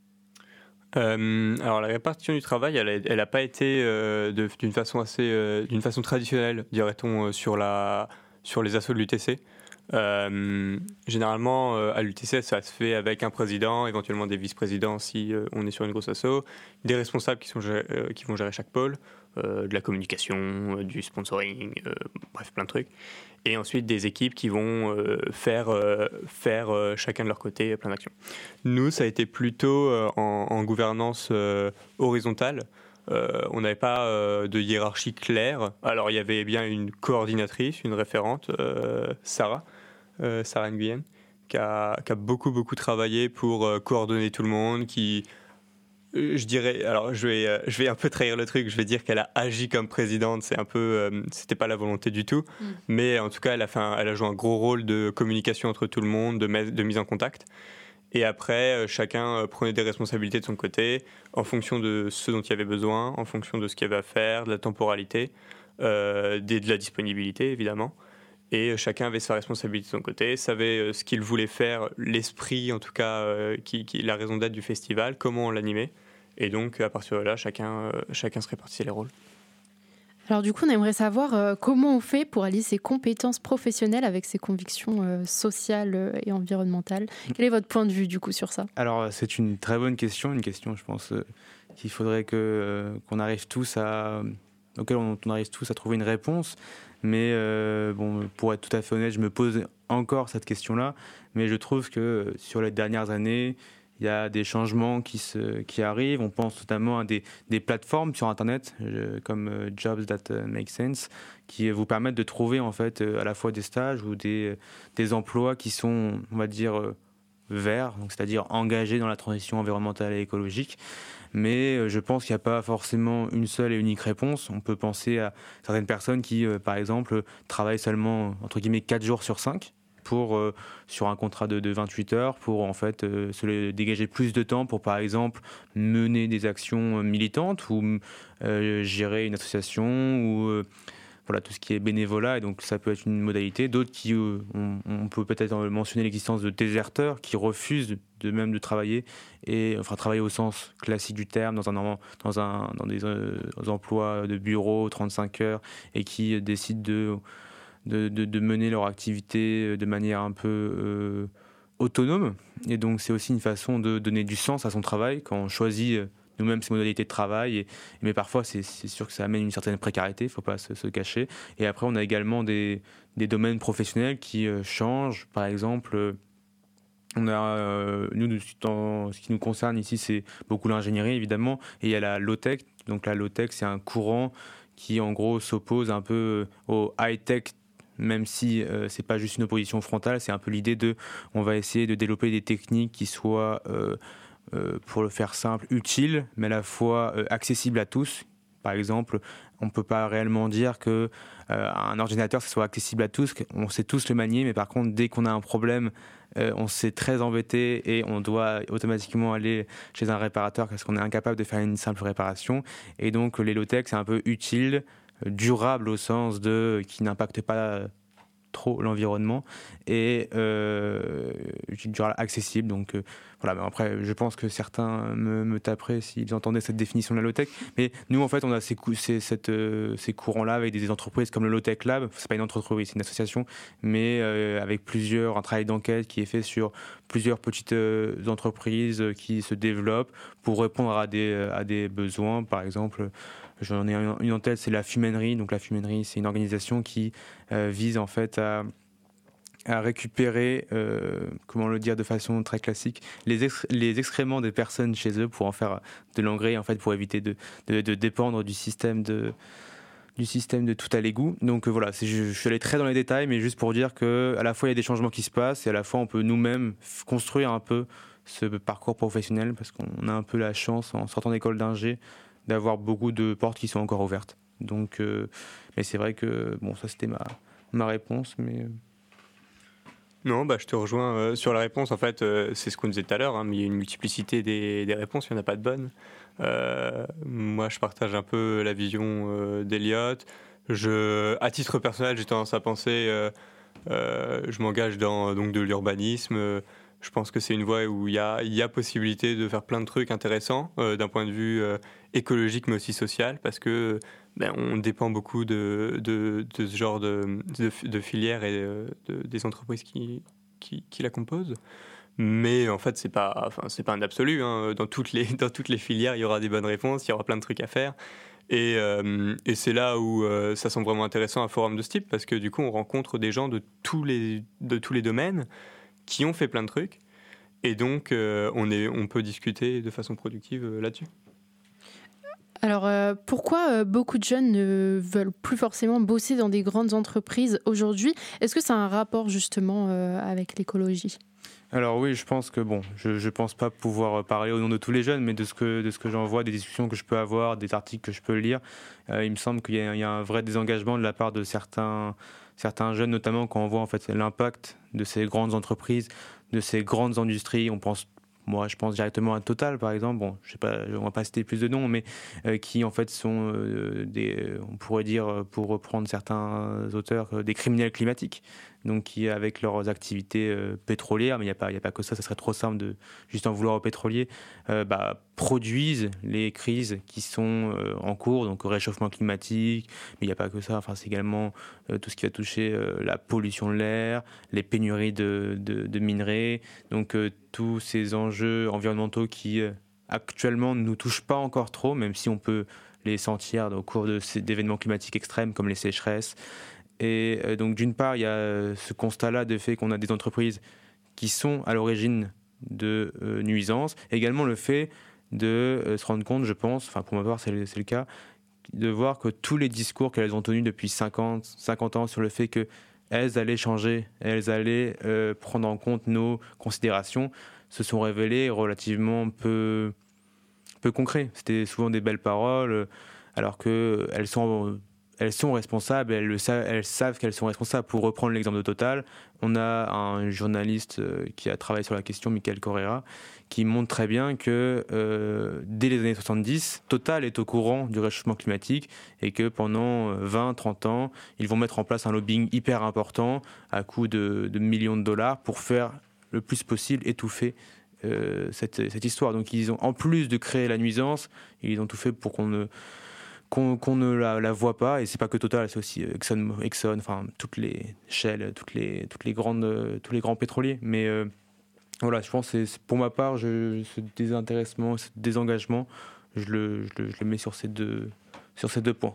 Euh, alors la répartition du travail, elle n'a pas été euh, de, d'une façon assez, euh, d'une façon traditionnelle, dirait-on, euh, sur la, sur les assos de l'U T C. Euh, généralement, euh, à l'U T C, ça se fait avec un président, éventuellement des vice-présidents si euh, on est sur une grosse asso, des responsables qui, sont, euh, qui vont gérer chaque pôle, euh, de la communication, euh, du sponsoring, euh, bref, plein de trucs. Et ensuite, des équipes qui vont euh, faire, euh, faire euh, chacun de leur côté plein d'actions. Nous, ça a été plutôt euh, en, en gouvernance euh, horizontale. Euh, on n'avait pas euh, de hiérarchie claire. Alors, il y avait bien une coordinatrice, une référente, euh, Sarah, euh, Sarah Nguyen, qui a, qui a beaucoup, beaucoup travaillé pour euh, coordonner tout le monde, qui, euh, je dirais, alors je vais, euh, je vais un peu trahir le truc, je vais dire qu'elle a agi comme présidente, c'est un peu, euh, c'était pas la volonté du tout, mm. mais en tout cas, elle a, fait un, elle a joué un gros rôle de communication entre tout le monde, de, me, de mise en contact. Et après, euh, chacun euh, prenait des responsabilités de son côté, en fonction de ce dont il y avait besoin, en fonction de ce qu'il y avait à faire, de la temporalité, euh, de la disponibilité, évidemment. Et euh, chacun avait sa responsabilité de son côté, savait euh, ce qu'il voulait faire, l'esprit, en tout cas, euh, qui, qui, la raison d'être du festival, comment on l'animait. Et donc, à partir de là, chacun, euh, chacun se répartissait les rôles. Alors du coup, on aimerait savoir euh, comment on fait pour allier ses compétences professionnelles avec ses convictions euh, sociales euh, et environnementales. Quel est votre point de vue du coup sur ça ? Alors c'est une très bonne question, une question je pense euh, qu'il faudrait que, euh, qu'on arrive tous à, auquel on, on arrive tous à trouver une réponse. Mais euh, bon, pour être tout à fait honnête, je me pose encore cette question-là, mais je trouve que sur les dernières années, il y a des changements qui, se, qui arrivent. On pense notamment à des, des plateformes sur Internet, euh, comme euh, Jobs That Make Sense, qui vous permettent de trouver en fait euh, à la fois des stages ou des, des emplois qui sont, on va dire, euh, verts, donc c'est-à-dire engagés dans la transition environnementale et écologique. Mais euh, je pense qu'il n'y a pas forcément une seule et unique réponse. On peut penser à certaines personnes qui, euh, par exemple, travaillent seulement, entre guillemets, quatre jours sur cinq. Pour, euh, sur un contrat de, de vingt-huit heures pour en fait euh, se dégager plus de temps pour par exemple mener des actions militantes ou euh, gérer une association ou euh, voilà tout ce qui est bénévolat, et donc ça peut être une modalité. D'autres qui euh, on, on peut peut-être mentionner l'existence de déserteurs qui refusent de même de travailler et enfin travailler au sens classique du terme dans un dans un dans des euh, emplois de bureau trente-cinq heures et qui euh, décident de De, de, de mener leur activité de manière un peu euh, autonome. Et donc c'est aussi une façon de donner du sens à son travail quand on choisit nous-mêmes ses modalités de travail. Et, mais parfois c'est, c'est sûr que ça amène une certaine précarité, il ne faut pas se, se cacher. Et après on a également des, des domaines professionnels qui euh, changent. Par exemple, euh, on a, euh, nous, dans ce qui nous concerne ici, c'est beaucoup l'ingénierie évidemment. Et il y a la low-tech. Donc la low-tech, c'est un courant qui en gros s'oppose un peu au high-tech, même si euh, c'est pas juste une opposition frontale, c'est un peu l'idée de, on va essayer de développer des techniques qui soient, euh, euh, pour le faire simple, utiles, mais à la fois euh, accessibles à tous, Par exemple, on ne peut pas réellement dire que euh, un ordinateur ça soit accessible à tous, on sait tous le manier, mais par contre, dès qu'on a un problème, euh, on s'est très embêté et on doit automatiquement aller chez un réparateur parce qu'on est incapable de faire une simple réparation. Et donc, les low-tech, c'est un peu utile, durable au sens de qui n'impacte pas trop l'environnement et euh, durable, accessible. Donc euh, voilà, mais après je pense que certains me, me taperaient s'ils entendaient cette définition de la low-tech, mais nous en fait on a ces, ces, cette, euh, ces courants-là avec des entreprises comme le Low-Tech Lab. C'est pas une entreprise, c'est une association, mais euh, avec plusieurs, un travail d'enquête qui est fait sur plusieurs petites euh, entreprises qui se développent pour répondre à des, à des besoins. Par exemple, j'en ai une en tête, c'est la Fumainerie. Donc la Fumainerie, c'est une organisation qui euh, vise en fait à, à récupérer, euh, comment le dire de façon très classique, les, ex- les excréments des personnes chez eux pour en faire de l'engrais, en fait, pour éviter de, de, de dépendre du système de, du système de tout à l'égout. Donc euh, voilà, c'est, je, je suis allé très dans les détails, mais juste pour dire qu'à la fois il y a des changements qui se passent et à la fois on peut nous-mêmes f- construire un peu ce parcours professionnel parce qu'on a un peu la chance en sortant d'école d'ingé d'avoir beaucoup de portes qui sont encore ouvertes. Donc, euh, mais c'est vrai que bon, ça c'était ma, ma réponse, mais... Non, bah, je te rejoins euh, sur la réponse. En fait, euh, c'est ce qu'on disait tout à l'heure, hein, mais il y a une multiplicité des, des réponses, il n'y en a pas de bonne. Euh, moi, je partage un peu la vision euh, d'Eliott. Je, à titre personnel, j'ai tendance à penser, euh, euh, je m'engage dans donc, de l'urbanisme. Euh, je pense que c'est une voie où il y a, il y a possibilité de faire plein de trucs intéressants euh, d'un point de vue euh, écologique, mais aussi social, parce que ben, on dépend beaucoup de, de, de ce genre de, de, de filières et de, de, des entreprises qui, qui, qui la composent. Mais en fait, c'est pas, enfin, c'est pas un absolu. Hein. Dans, toutes les, dans toutes les filières, il y aura des bonnes réponses, il y aura plein de trucs à faire. Et, euh, et c'est là où euh, ça semble vraiment intéressant un forum de ce type, parce que du coup, on rencontre des gens de tous les, de tous les domaines qui ont fait plein de trucs. Et donc, euh, on, est, on peut discuter de façon productive euh, là-dessus. Alors, euh, pourquoi euh, beaucoup de jeunes ne veulent plus forcément bosser dans des grandes entreprises aujourd'hui ? Est-ce que ça a un rapport justement euh, avec l'écologie ? Alors oui, je pense que bon, je je pense pas pouvoir parler au nom de tous les jeunes, mais de ce que de ce que j'en vois, des discussions que je peux avoir, des articles que je peux lire, euh, il me semble qu'il y a, il y a un vrai désengagement de la part de certains certains jeunes, notamment quand on voit en fait l'impact de ces grandes entreprises, de ces grandes industries. On pense Moi, je pense directement à Total, par exemple. Bon, je sais pas, on va pas citer plus de noms, mais euh, qui en fait sont euh, des, on pourrait dire, pour reprendre certains auteurs, euh, des criminels climatiques. Donc, qui avec leurs activités euh, pétrolières, mais il n'y a pas, il y a pas que ça. Ça serait trop simple de juste en vouloir aux pétroliers. Euh, bah, produisent les crises qui sont euh, en cours, donc au réchauffement climatique. Mais il n'y a pas que ça. Enfin, c'est également euh, tout ce qui va toucher euh, la pollution de l'air, les pénuries de, de, de minerais. Donc euh, tous ces enjeux environnementaux qui euh, actuellement ne nous touchent pas encore trop, même si on peut les sentir au cours de ces, d'événements climatiques extrêmes comme les sécheresses. Et euh, donc d'une part, il y a euh, ce constat-là de fait qu'on a des entreprises qui sont à l'origine de euh, nuisances. Également le fait de euh, se rendre compte, je pense, enfin pour ma part c'est le, c'est le cas, de voir que tous les discours qu'elles ont tenus depuis cinquante, cinquante ans sur le fait que elles allaient changer, elles allaient euh, prendre en compte nos considérations, se sont révélées relativement peu, peu concrets. C'était souvent des belles paroles, alors qu'elles sont, elles sont responsables, elles, le savent, elles savent qu'elles sont responsables. Pour reprendre l'exemple de Total, on a un journaliste qui a travaillé sur la question, Michael Correa, qui montre très bien que euh, dès les années soixante-dix, Total est au courant du réchauffement climatique et que pendant vingt à trente ans, ils vont mettre en place un lobbying hyper important à coût de, de millions de dollars pour faire le plus possible étouffer euh, cette, cette histoire. Donc ils ont, en plus de créer la nuisance, ils ont tout fait pour qu'on ne, qu'on, qu'on ne la, la voit pas. Et c'est pas que Total, c'est aussi Exxon, Exxon enfin toutes les Shell, toutes les, toutes les grandes, tous les grands pétroliers. Mais euh, voilà, je pense que c'est, pour ma part, je, ce désintéressement, ce désengagement, je le, je le, je le mets sur ces deux, sur ces deux points.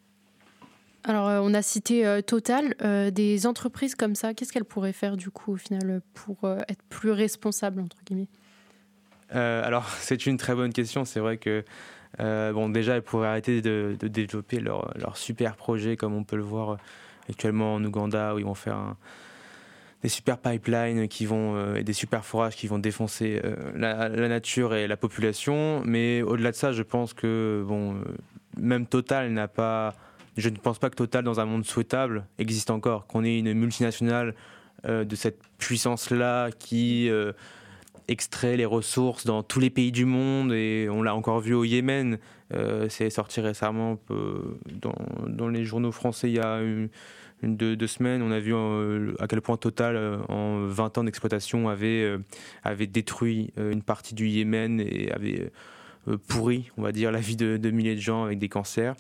Alors, euh, on a cité euh, Total. Euh, des entreprises comme ça, qu'est-ce qu'elles pourraient faire du coup, au final, pour euh, être plus responsables, entre guillemets ? euh, Alors, c'est une très bonne question. C'est vrai que, euh, bon, déjà, elles pourraient arrêter de, de développer leur, leur super projet, comme on peut le voir actuellement en Ouganda, où ils vont faire un, des super pipelines qui vont, euh, et des super forages qui vont défoncer euh, la, la nature et la population. Mais au-delà de ça, je pense que, bon, euh, même Total n'a pas... Je ne pense pas que Total, dans un monde souhaitable, existe encore. Qu'on ait une multinationale euh, de cette puissance-là qui euh, extrait les ressources dans tous les pays du monde, et on l'a encore vu au Yémen. Euh, c'est sorti récemment euh, dans, dans les journaux français il y a une, une deux, deux semaines. On a vu euh, à quel point Total, euh, en vingt ans d'exploitation, avait, euh, avait détruit euh, une partie du Yémen et avait... Euh, pourri, on va dire, la vie de, de milliers de gens avec des cancers.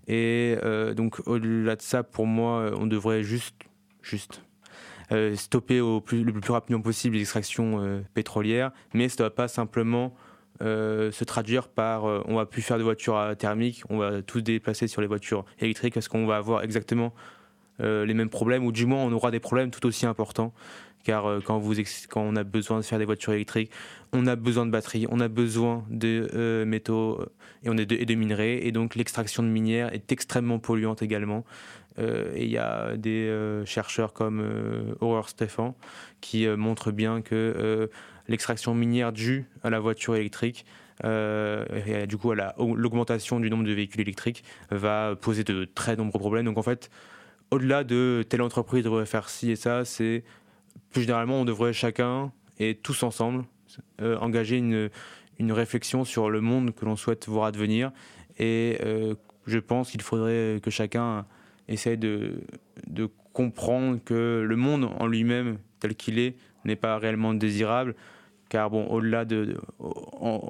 Et euh, donc, au-delà de ça, pour moi, on devrait juste, juste euh, stopper au plus, le plus rapidement possible les extractions euh, pétrolières, mais ça ne doit pas simplement euh, se traduire par euh, on ne va plus faire de voitures thermiques, on va tous déplacer sur les voitures électriques, parce qu'on va avoir exactement euh, les mêmes problèmes, ou du moins on aura des problèmes tout aussi importants. Car euh, quand, vous ex- quand on a besoin de faire des voitures électriques, on a besoin de batteries, on a besoin de euh, métaux euh, et, on est de, et de minerais. Et donc l'extraction de minières est extrêmement polluante également. Euh, et il y a des euh, chercheurs comme euh, Aurore Stephan qui euh, montrent bien que euh, l'extraction minière due à la voiture électrique euh, et du coup à la, l'augmentation du nombre de véhicules électriques va poser de très nombreux problèmes. Donc en fait, au-delà de telle entreprise devrait faire ci et ça, c'est plus généralement, on devrait chacun et tous ensemble euh, engager une, une réflexion sur le monde que l'on souhaite voir advenir. Et euh, je pense qu'il faudrait que chacun essaie de, de comprendre que le monde en lui-même, tel qu'il est, n'est pas réellement désirable. Car bon, au-delà de... de on,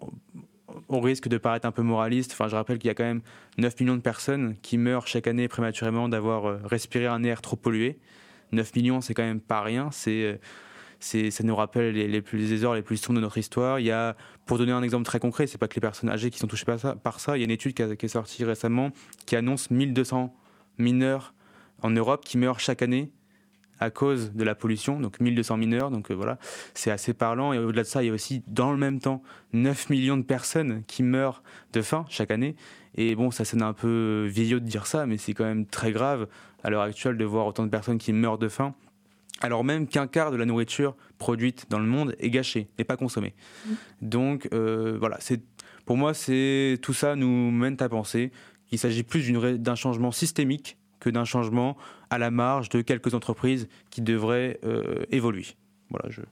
on risque de paraître un peu moraliste. Enfin, je rappelle qu'il y a quand même neuf millions de personnes qui meurent chaque année prématurément d'avoir respiré un air trop pollué. neuf millions, c'est quand même pas rien. C'est, c'est, ça nous rappelle les, les, plus, les heures les plus sombres de notre histoire. Il y a, pour donner un exemple très concret, c'est pas que les personnes âgées qui sont touchées par ça. Par ça. Il y a une étude qui, a, qui est sortie récemment qui annonce mille deux cents mineurs en Europe qui meurent chaque année à cause de la pollution. Donc mille deux cents mineurs, donc euh, voilà, c'est assez parlant. Et au-delà de ça, il y a aussi, dans le même temps, neuf millions de personnes qui meurent de faim chaque année. Et bon, ça sonne un peu vieillot de dire ça, mais c'est quand même très grave à l'heure actuelle de voir autant de personnes qui meurent de faim, alors même qu'un quart de la nourriture produite dans le monde est gâchée, n'est pas consommée. Mmh. Donc euh, voilà, c'est, pour moi, c'est, tout ça nous mène à penser qu'il s'agit plus d'une, d'un changement systémique que d'un changement à la marge de quelques entreprises qui devraient euh, évoluer. Voilà, je...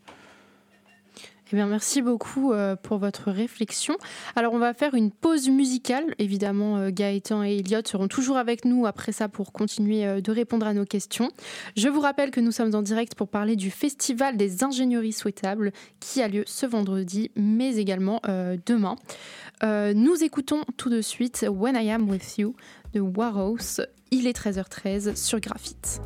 Eh bien, merci beaucoup euh, pour votre réflexion. Alors, on va faire une pause musicale. Évidemment, euh, Gaëtan et Elliot seront toujours avec nous après ça pour continuer euh, de répondre à nos questions. Je vous rappelle que nous sommes en direct pour parler du Festival des ingénieries souhaitables qui a lieu ce vendredi, mais également euh, demain. Euh, nous écoutons tout de suite When I Am With You de Warhouse. Il est treize heures treize sur Graphite.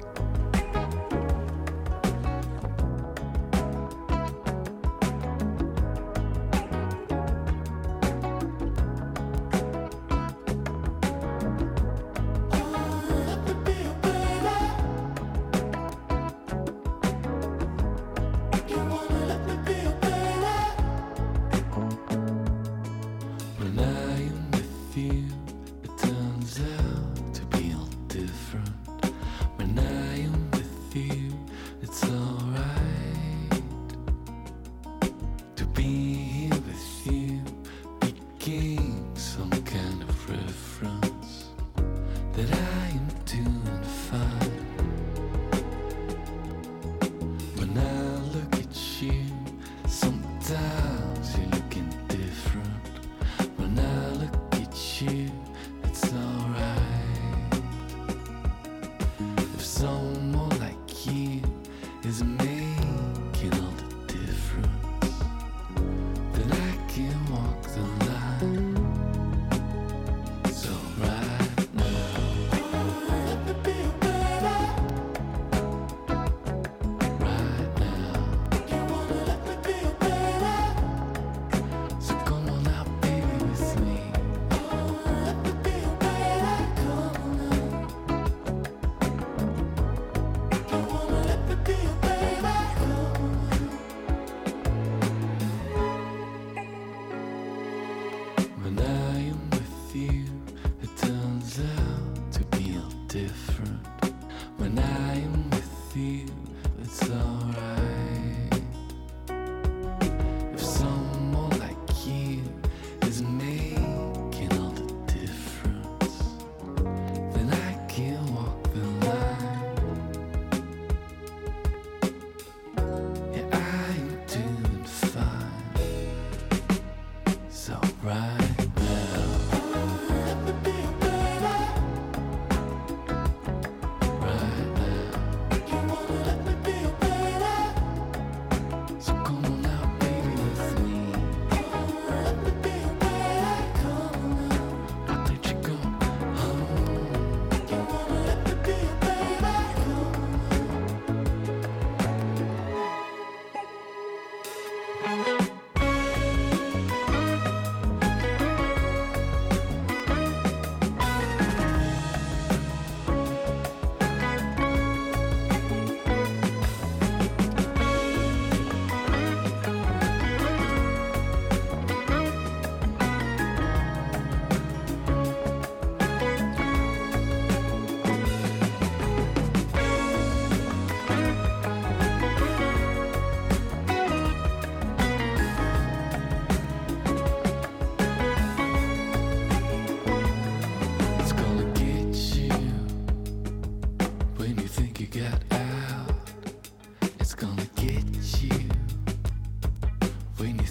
When I am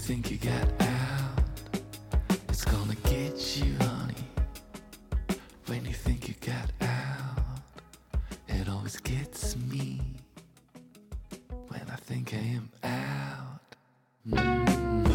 think you got out, it's gonna get you, honey. When you think you got out, it always gets me. When I think I am out. Mm.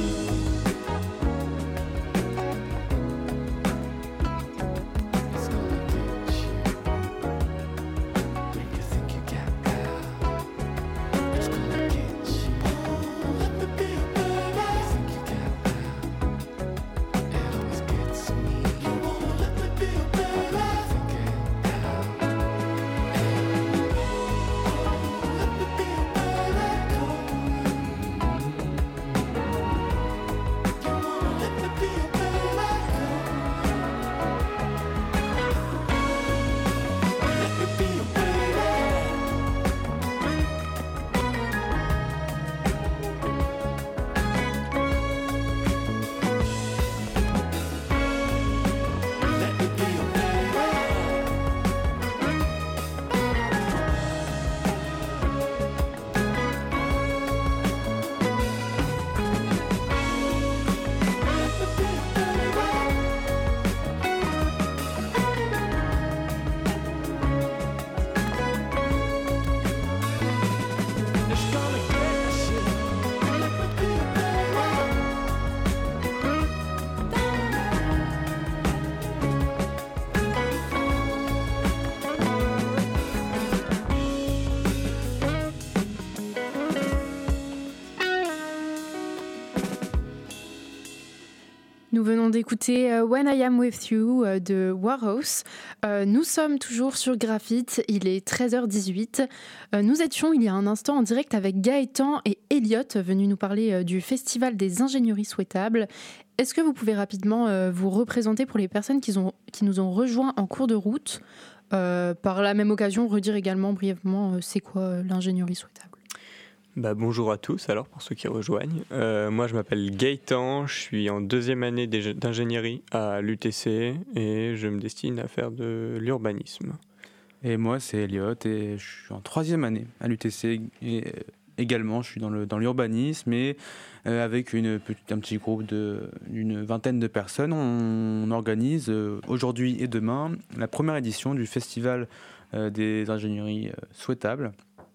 Nous venons d'écouter euh, When I Am With You euh, de Warhouse. Euh, nous sommes toujours sur Graphite, il est treize heures dix-huit. Euh, nous étions il y a un instant en direct avec Gaëtan et Elliot, venus nous parler euh, du Festival des ingénieries souhaitables. Est-ce que vous pouvez rapidement euh, vous représenter pour les personnes qui, ont, qui nous ont rejoints en cours de route, euh, par la même occasion, redire également brièvement euh, c'est quoi euh, l'ingénierie souhaitable? Bah, bonjour à tous, alors pour ceux qui rejoignent. Euh, moi je m'appelle Gaëtan, je suis en deuxième année d'ingénierie à l'U T C et je me destine à faire de l'urbanisme. Et moi c'est Elliot et je suis en troisième année à l'U T C et également je suis dans, le, dans l'urbanisme et euh, avec une, un petit groupe de, d'une vingtaine de personnes, on, on organise euh, aujourd'hui et demain la première édition du Festival euh, des ingénieries euh, souhaitables.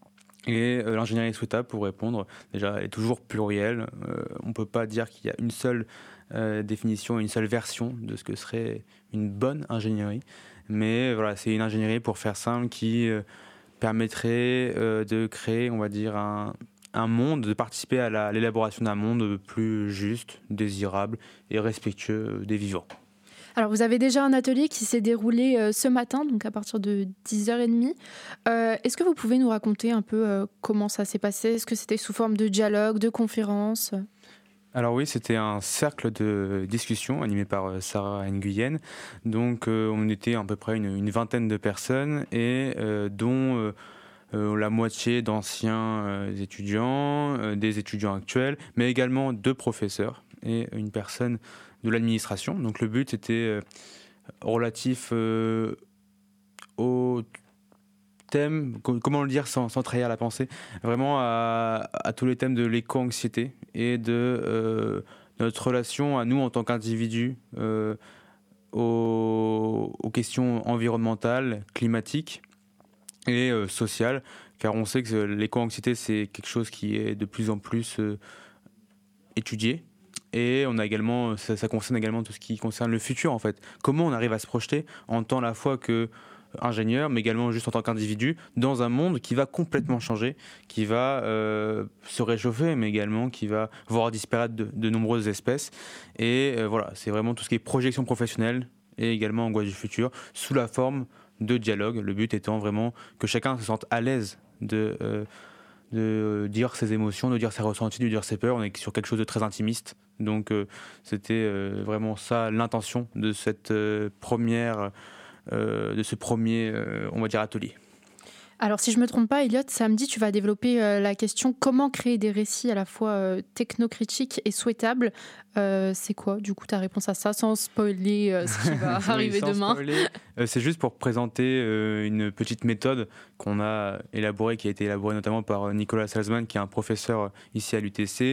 Et euh, l'ingénierie souhaitable, pour répondre, déjà, elle est toujours plurielle. Euh, on ne peut pas dire qu'il y a une seule euh, définition, une seule version de ce que serait une bonne ingénierie. Mais voilà, c'est une ingénierie, pour faire simple, qui euh, permettrait euh, de créer, on va dire, un, un monde, de participer à, la, à l'élaboration d'un monde plus juste, désirable et respectueux des vivants. Alors, vous avez déjà un atelier qui s'est déroulé euh, ce matin, donc à partir de dix heures trente. Euh, est-ce que vous pouvez nous raconter un peu euh, comment ça s'est passé? Est-ce que c'était sous forme de dialogue, de conférence? Alors oui, c'était un cercle de discussion animé par euh, Sarah Nguyen. Donc, euh, on était à peu près une, une vingtaine de personnes, et euh, dont euh, euh, la moitié d'anciens euh, étudiants, euh, des étudiants actuels, mais également deux professeurs et une personne de l'administration. Donc le but était euh, relatif euh, au thème, comment le dire sans, sans trahir la pensée, vraiment à, à tous les thèmes de l'éco-anxiété et de euh, notre relation à nous en tant qu'individus euh, aux, aux questions environnementales, climatiques et euh, sociales, car on sait que l'éco-anxiété c'est quelque chose qui est de plus en plus euh, étudié. Et on a également, ça, ça concerne également tout ce qui concerne le futur, en fait. Comment on arrive à se projeter en tant à la fois qu'ingénieur, mais également juste en tant qu'individu, dans un monde qui va complètement changer, qui va euh, se réchauffer, mais également qui va voir disparaître de, de nombreuses espèces. Et euh, voilà, c'est vraiment tout ce qui est projection professionnelle et également angoisse du futur, sous la forme de dialogue. Le but étant vraiment que chacun se sente à l'aise de... Euh, de dire ses émotions, de dire ses ressentis, de dire ses peurs. On est sur quelque chose de très intimiste. Donc euh, c'était euh, vraiment ça l'intention de cette euh, première, euh, de ce premier, euh, on va dire, atelier. Alors si je ne me trompe pas, Elliot, samedi tu vas développer euh, la question comment créer des récits à la fois euh, technocritiques et souhaitables. Euh, c'est quoi du coup ta réponse à ça, sans spoiler euh, ce qui va arriver oui, demain? euh, C'est juste pour présenter euh, une petite méthode qu'on a élaborée, qui a été élaborée notamment par Nicolas Salzman, qui est un professeur ici à l'U T C,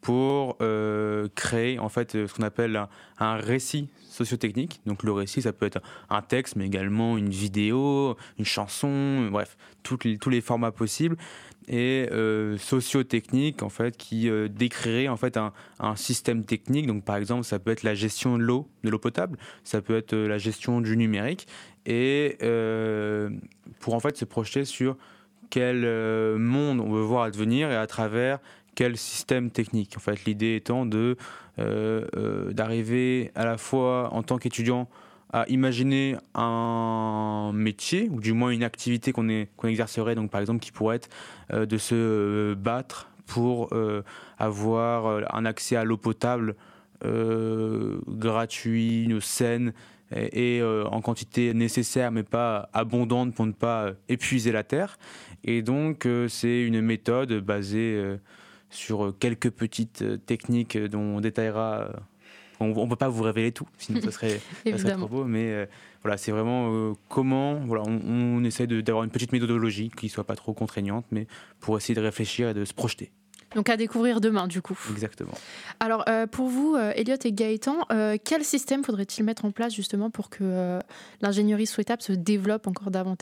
pour euh, créer en fait ce qu'on appelle un, un récit sociotechnique. Donc le récit, ça peut être un texte, mais également une vidéo, une chanson, bref, toutes les, tous les formats possibles. Et euh, sociotechnique, en fait, qui euh, décrirait en fait un, un système technique. Donc par exemple, ça peut être la gestion de l'eau, de l'eau potable, ça peut être euh, la gestion du numérique, et euh, pour en fait se projeter sur quel euh, monde on veut voir advenir et à travers quel système technique. En fait, l'idée étant de euh, euh, d'arriver à la fois en tant qu'étudiant à imaginer un métier ou du moins une activité qu'on, est, qu'on exercerait, donc par exemple qui pourrait être euh, de se euh, battre pour euh, avoir euh, un accès à l'eau potable euh, gratuit, saine et, et euh, en quantité nécessaire mais pas abondante pour ne pas euh, épuiser la terre. Et donc euh, c'est une méthode basée euh, sur quelques petites euh, techniques dont on détaillera. Euh, on ne peut pas vous révéler tout, sinon ça serait, ça serait trop beau. Mais euh, voilà, c'est vraiment euh, comment voilà, on, on essaie de, d'avoir une petite méthodologie qui ne soit pas trop contraignante, mais pour essayer de réfléchir et de se projeter. Donc à découvrir demain, du coup. Exactement. Alors euh, pour vous, euh, Elliot et Gaëtan, euh, quel système faudrait-il mettre en place justement pour que euh, l'ingénierie souhaitable se développe encore davantage ?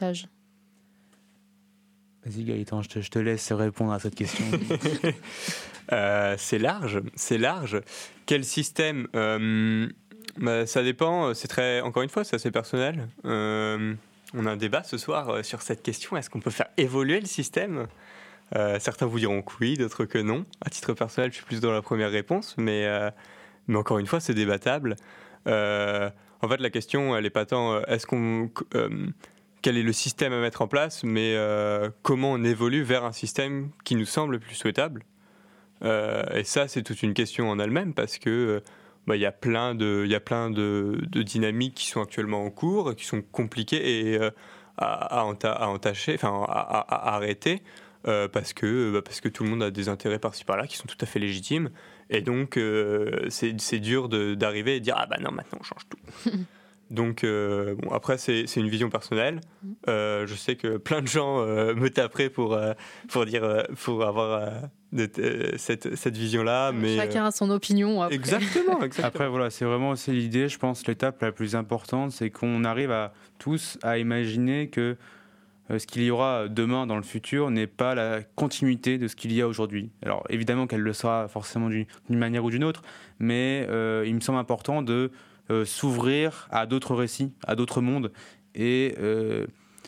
Vas-y Gaëtan, je te, je te laisse répondre à cette question. euh, c'est large, c'est large. Quel système euh, bah, ça dépend, c'est très, encore une fois, c'est assez personnel. Euh, on a un débat ce soir sur cette question, est-ce qu'on peut faire évoluer le système ? euh, Certains vous diront que oui, d'autres que non. À titre personnel, je suis plus dans la première réponse, mais, euh, mais encore une fois, c'est débattable. Euh, en fait, la question, elle n'est pas tant, est-ce qu'on... Euh, quel est le système à mettre en place, mais euh, comment on évolue vers un système qui nous semble plus souhaitable. Euh, et ça, c'est toute une question en elle-même, parce que euh, bah, y a plein de, y a plein de, de dynamiques qui sont actuellement en cours, qui sont compliquées et euh, à, à, enta- à entacher, enfin à, à, à arrêter, euh, parce que bah, parce que tout le monde a des intérêts par-ci par-là qui sont tout à fait légitimes, et donc euh, c'est, c'est dur de, d'arriver et de dire ah bah non, maintenant on change tout. Donc, euh, bon, après, c'est, c'est une vision personnelle. Euh, je sais que plein de gens euh, me taperaient pour, euh, pour, dire, euh, pour avoir euh, de, euh, cette, cette vision-là. Mais, Chacun a son opinion. Après. Exactement, exactement. Après, voilà, c'est vraiment aussi l'idée, je pense, l'étape la plus importante, c'est qu'on arrive à tous à imaginer que euh, ce qu'il y aura demain dans le futur n'est pas la continuité de ce qu'il y a aujourd'hui. Alors, évidemment qu'elle le sera forcément d'une, d'une manière ou d'une autre, mais euh, il me semble important de Euh, s'ouvrir à d'autres récits, à d'autres mondes. Et euh,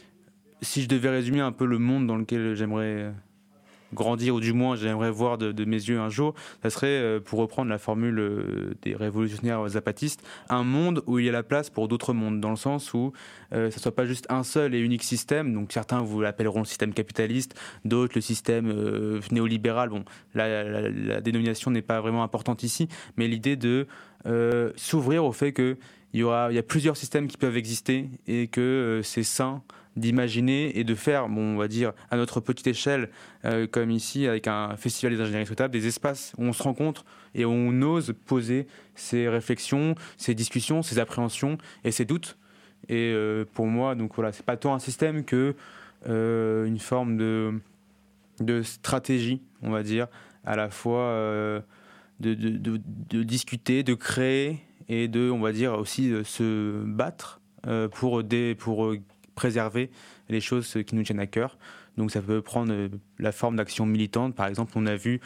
si je devais résumer un peu le monde dans lequel j'aimerais grandir, ou du moins j'aimerais voir de, de mes yeux un jour, ça serait, euh, pour reprendre la formule euh, des révolutionnaires zapatistes, un monde où il y a la place pour d'autres mondes, dans le sens où euh, ça ne soit pas juste un seul et unique système. Donc certains vous l'appelleront le système capitaliste, d'autres le système euh, néolibéral. Bon, la, la, la dénomination n'est pas vraiment importante ici, mais l'idée de euh, s'ouvrir au fait qu'il y aura, il y a plusieurs systèmes qui peuvent exister et que euh, c'est sain d'imaginer et de faire, bon, on va dire, à notre petite échelle, euh, comme ici, avec un festival des ingénieries souhaitables, des espaces où on se rencontre et où on ose poser ses réflexions, ses discussions, ses appréhensions et ses doutes. Et euh, pour moi, donc voilà, c'est pas tant un système que euh, une forme de, de stratégie, on va dire, à la fois euh, de, de, de, de discuter, de créer et de, on va dire, aussi de se battre euh, pour des... Pour, préserver les choses qui nous tiennent à cœur. Donc ça peut prendre la forme d'action militante. Par exemple, on a vu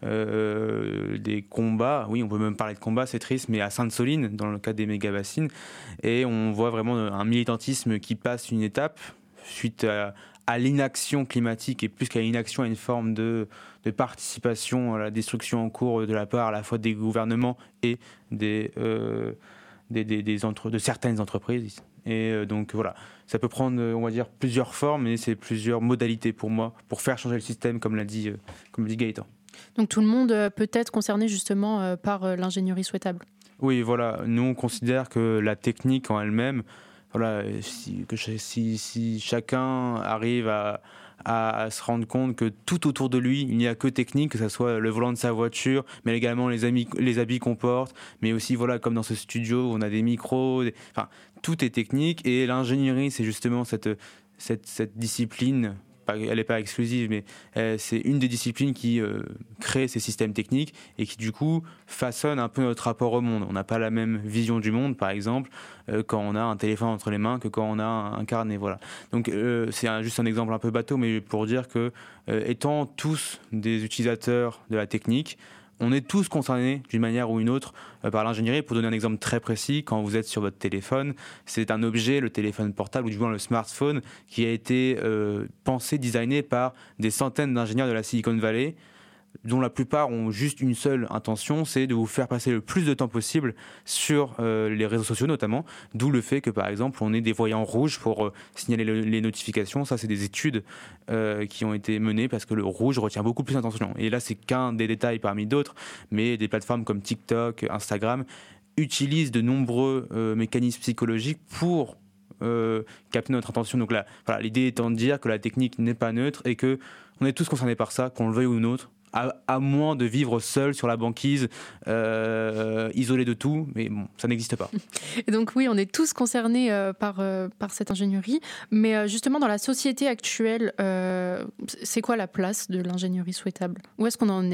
euh, des combats, oui, on peut même parler de combats, c'est triste, mais à Sainte-Soline, dans le cas des méga-bassines, et on voit vraiment un militantisme qui passe une étape suite à, à l'inaction climatique, et plus qu'à l'inaction, à une forme de, de participation à la destruction en cours de la part à la fois des gouvernements et des, euh, des, des, des entre, de certaines entreprises. Et euh, donc voilà, ça peut prendre, on va dire, plusieurs formes, et c'est plusieurs modalités pour moi, pour faire changer le système, comme l'a dit, euh, comme l'a dit Gaëtan. Donc tout le monde euh, peut être concerné justement euh, par euh, l'ingénierie souhaitable. Oui, voilà, nous on considère que la technique en elle-même, voilà, si, que si, si chacun arrive à, à, à se rendre compte que tout autour de lui, il n'y a que technique, que ce soit le volant de sa voiture, mais également les, amis, les habits qu'on porte, mais aussi, voilà, comme dans ce studio où on a des micros, des, enfin, tout est technique, et l'ingénierie, c'est justement cette, cette, cette discipline pas, elle n'est pas exclusive, mais euh, c'est une des disciplines qui euh, crée ces systèmes techniques et qui du coup façonne un peu notre rapport au monde. On n'a pas la même vision du monde, par exemple, euh, quand on a un téléphone entre les mains que quand on a un, un carnet. Voilà. Donc euh, c'est un, juste un exemple un peu bateau, mais pour dire que euh, étant tous des utilisateurs de la technique, on est tous concernés d'une manière ou une autre euh, par l'ingénierie. Pour donner un exemple très précis, quand vous êtes sur votre téléphone, c'est un objet, le téléphone portable ou du moins le smartphone, qui a été euh, pensé, designé par des centaines d'ingénieurs de la Silicon Valley, dont la plupart ont juste une seule intention, c'est de vous faire passer le plus de temps possible sur euh, les réseaux sociaux notamment, d'où le fait que par exemple on ait des voyants rouges pour euh, signaler le, les notifications. Ça c'est des études euh, qui ont été menées parce que le rouge retient beaucoup plus d'attention. Et là c'est qu'un des détails parmi d'autres, mais des plateformes comme TikTok, Instagram utilisent de nombreux euh, mécanismes psychologiques pour euh, capter notre attention. Donc là, voilà, l'idée étant de dire que la technique n'est pas neutre et que on est tous concernés par ça, qu'on le veuille ou non. À, à moins de vivre seul sur la banquise, euh, isolé de tout, mais bon, ça n'existe pas. Et donc oui, on est tous concernés euh, par, euh, par cette ingénierie, mais euh, justement dans la société actuelle, euh, c'est quoi la place de l'ingénierie souhaitable ? Où est-ce qu'on en est ?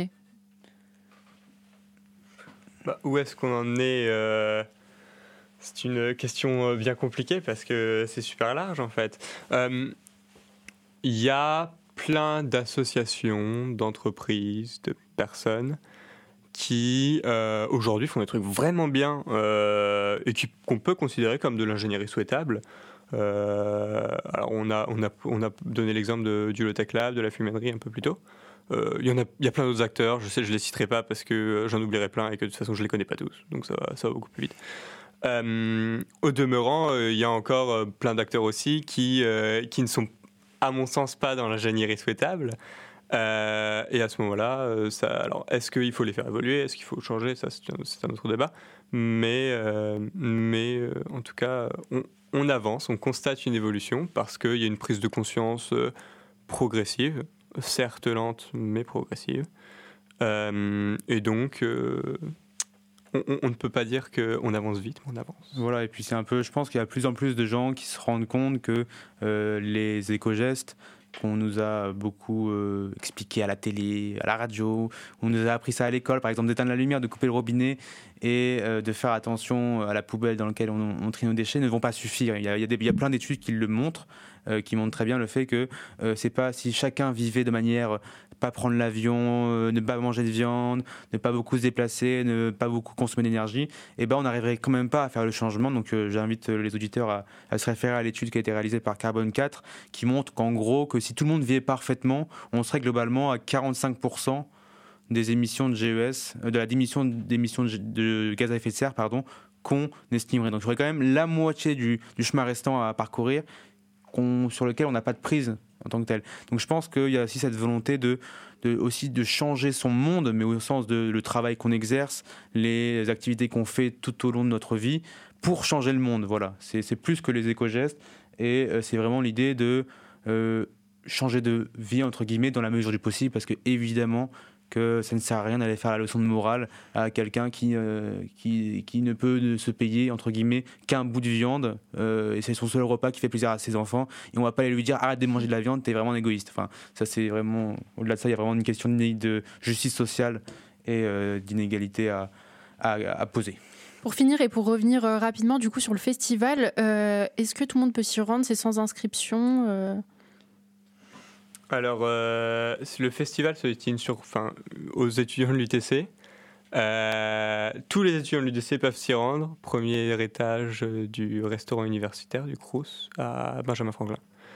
Bah, où est-ce qu'on en est euh, C'est une question bien compliquée parce que c'est super large en fait. Il euh, y a plein d'associations, d'entreprises, de personnes qui euh, aujourd'hui font des trucs vraiment bien euh, et qui, qu'on peut considérer comme de l'ingénierie souhaitable. Euh, alors on a, on, a, on a donné l'exemple de, du Low-Tech Lab, de la fuminerie un peu plus tôt. Euh, il y en a, il y a plein d'autres acteurs, je sais, je les citerai pas parce que j'en oublierai plein et que de toute façon je les connais pas tous, donc ça va, ça va beaucoup plus vite. Euh, au demeurant, il euh, y a encore euh, plein d'acteurs aussi qui, euh, qui ne sont à mon sens pas dans l'ingénierie souhaitable euh, et à ce moment-là euh, ça, alors est-ce qu'il faut les faire évoluer, est-ce qu'il faut changer, ça c'est un, c'est un autre débat, mais, euh, mais euh, en tout cas on, on avance, on constate une évolution parce qu'il y a une prise de conscience euh, progressive, certes lente mais progressive, euh, et donc euh, on, on, on ne peut pas dire qu'on avance vite, mais on avance. Voilà, et puis c'est un peu, je pense qu'il y a de plus en plus de gens qui se rendent compte que euh, les éco-gestes qu'on nous a beaucoup euh, expliqués à la télé, à la radio, on nous a appris ça à l'école, par exemple d'éteindre la lumière, de couper le robinet et euh, de faire attention à la poubelle dans laquelle on, on trie nos déchets, ne vont pas suffire. Il y a, il y a, des, il y a plein d'études qui le montrent, euh, qui montrent très bien le fait que euh, c'est pas si chacun vivait de manière pas prendre l'avion, euh, ne pas manger de viande, ne pas beaucoup se déplacer, ne pas beaucoup consommer d'énergie, et ben on n'arriverait quand même pas à faire le changement. Donc euh, j'invite les auditeurs à, à se référer à l'étude qui a été réalisée par Carbone quatre, qui montre qu'en gros, que si tout le monde vivait parfaitement, on serait globalement à quarante-cinq pour cent des émissions de G E S, euh, de la démission d'émissions de, de gaz à effet de serre, pardon, qu'on estimerait. Donc il y aurait quand même la moitié du, du chemin restant à parcourir, qu'on, sur lequel on n'a pas de prise en tant que tel. Donc je pense qu'il y a aussi cette volonté de, de, aussi de changer son monde, mais au sens de le travail qu'on exerce, les activités qu'on fait tout au long de notre vie, pour changer le monde. Voilà, c'est, c'est plus que les éco-gestes, et euh, c'est vraiment l'idée de euh, changer de vie, entre guillemets, dans la mesure du possible, parce que évidemment que ça ne sert à rien d'aller faire la leçon de morale à quelqu'un qui, euh, qui, qui ne peut se payer, entre guillemets, qu'un bout de viande, euh, et c'est son seul repas qui fait plaisir à ses enfants, et on va pas aller lui dire arrête de manger de la viande, t'es vraiment un égoïste. Enfin, ça c'est vraiment, au-delà de ça, il y a vraiment une question de justice sociale et euh, d'inégalité à, à, à poser. Pour finir et pour revenir euh, rapidement du coup sur le festival, euh, est-ce que tout le monde peut s'y rendre ? C'est sans inscription euh... Alors, euh, le festival se destine sur, enfin, aux étudiants de l'U T C. Euh, tous les étudiants de l'U T C peuvent s'y rendre. Premier étage du restaurant universitaire, du Crous, à Benjamin Franklin.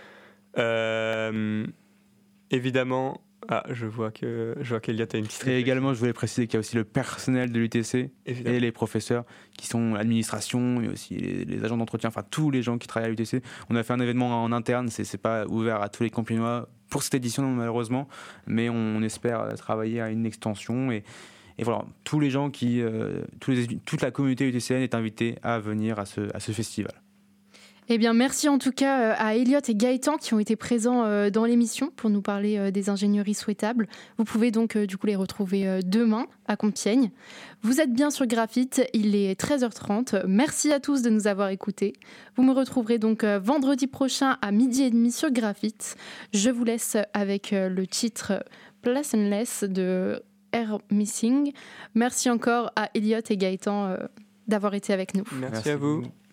Euh, évidemment, ah, je vois que je vois qu'Elia, tu as une petite réflexion. Et également, je voulais préciser qu'il y a aussi le personnel de l'U T C évidemment. Et les professeurs qui sont l'administration et aussi les, les agents d'entretien, enfin tous les gens qui travaillent à l'U T C. On a fait un événement en interne, c'est, c'est pas ouvert à tous les Campinois pour cette édition malheureusement, mais on espère travailler à une extension et, et voilà, tous les gens qui, euh, tous les, toute la communauté U T C N est invitée à venir à ce, à ce festival. Eh bien, merci en tout cas euh, à Elliot et Gaëtan qui ont été présents euh, dans l'émission pour nous parler euh, des ingénieries souhaitables. Vous pouvez donc euh, du coup les retrouver euh, demain à Compiègne. Vous êtes bien sur Graphite, il est treize heures trente. Merci à tous de nous avoir écoutés. Vous me retrouverez donc euh, vendredi prochain à midi et demi sur Graphite. Je vous laisse avec euh, le titre Placenless de Air Missing. Merci encore à Elliot et Gaëtan euh, d'avoir été avec nous. Merci, Merci à vous. beaucoup.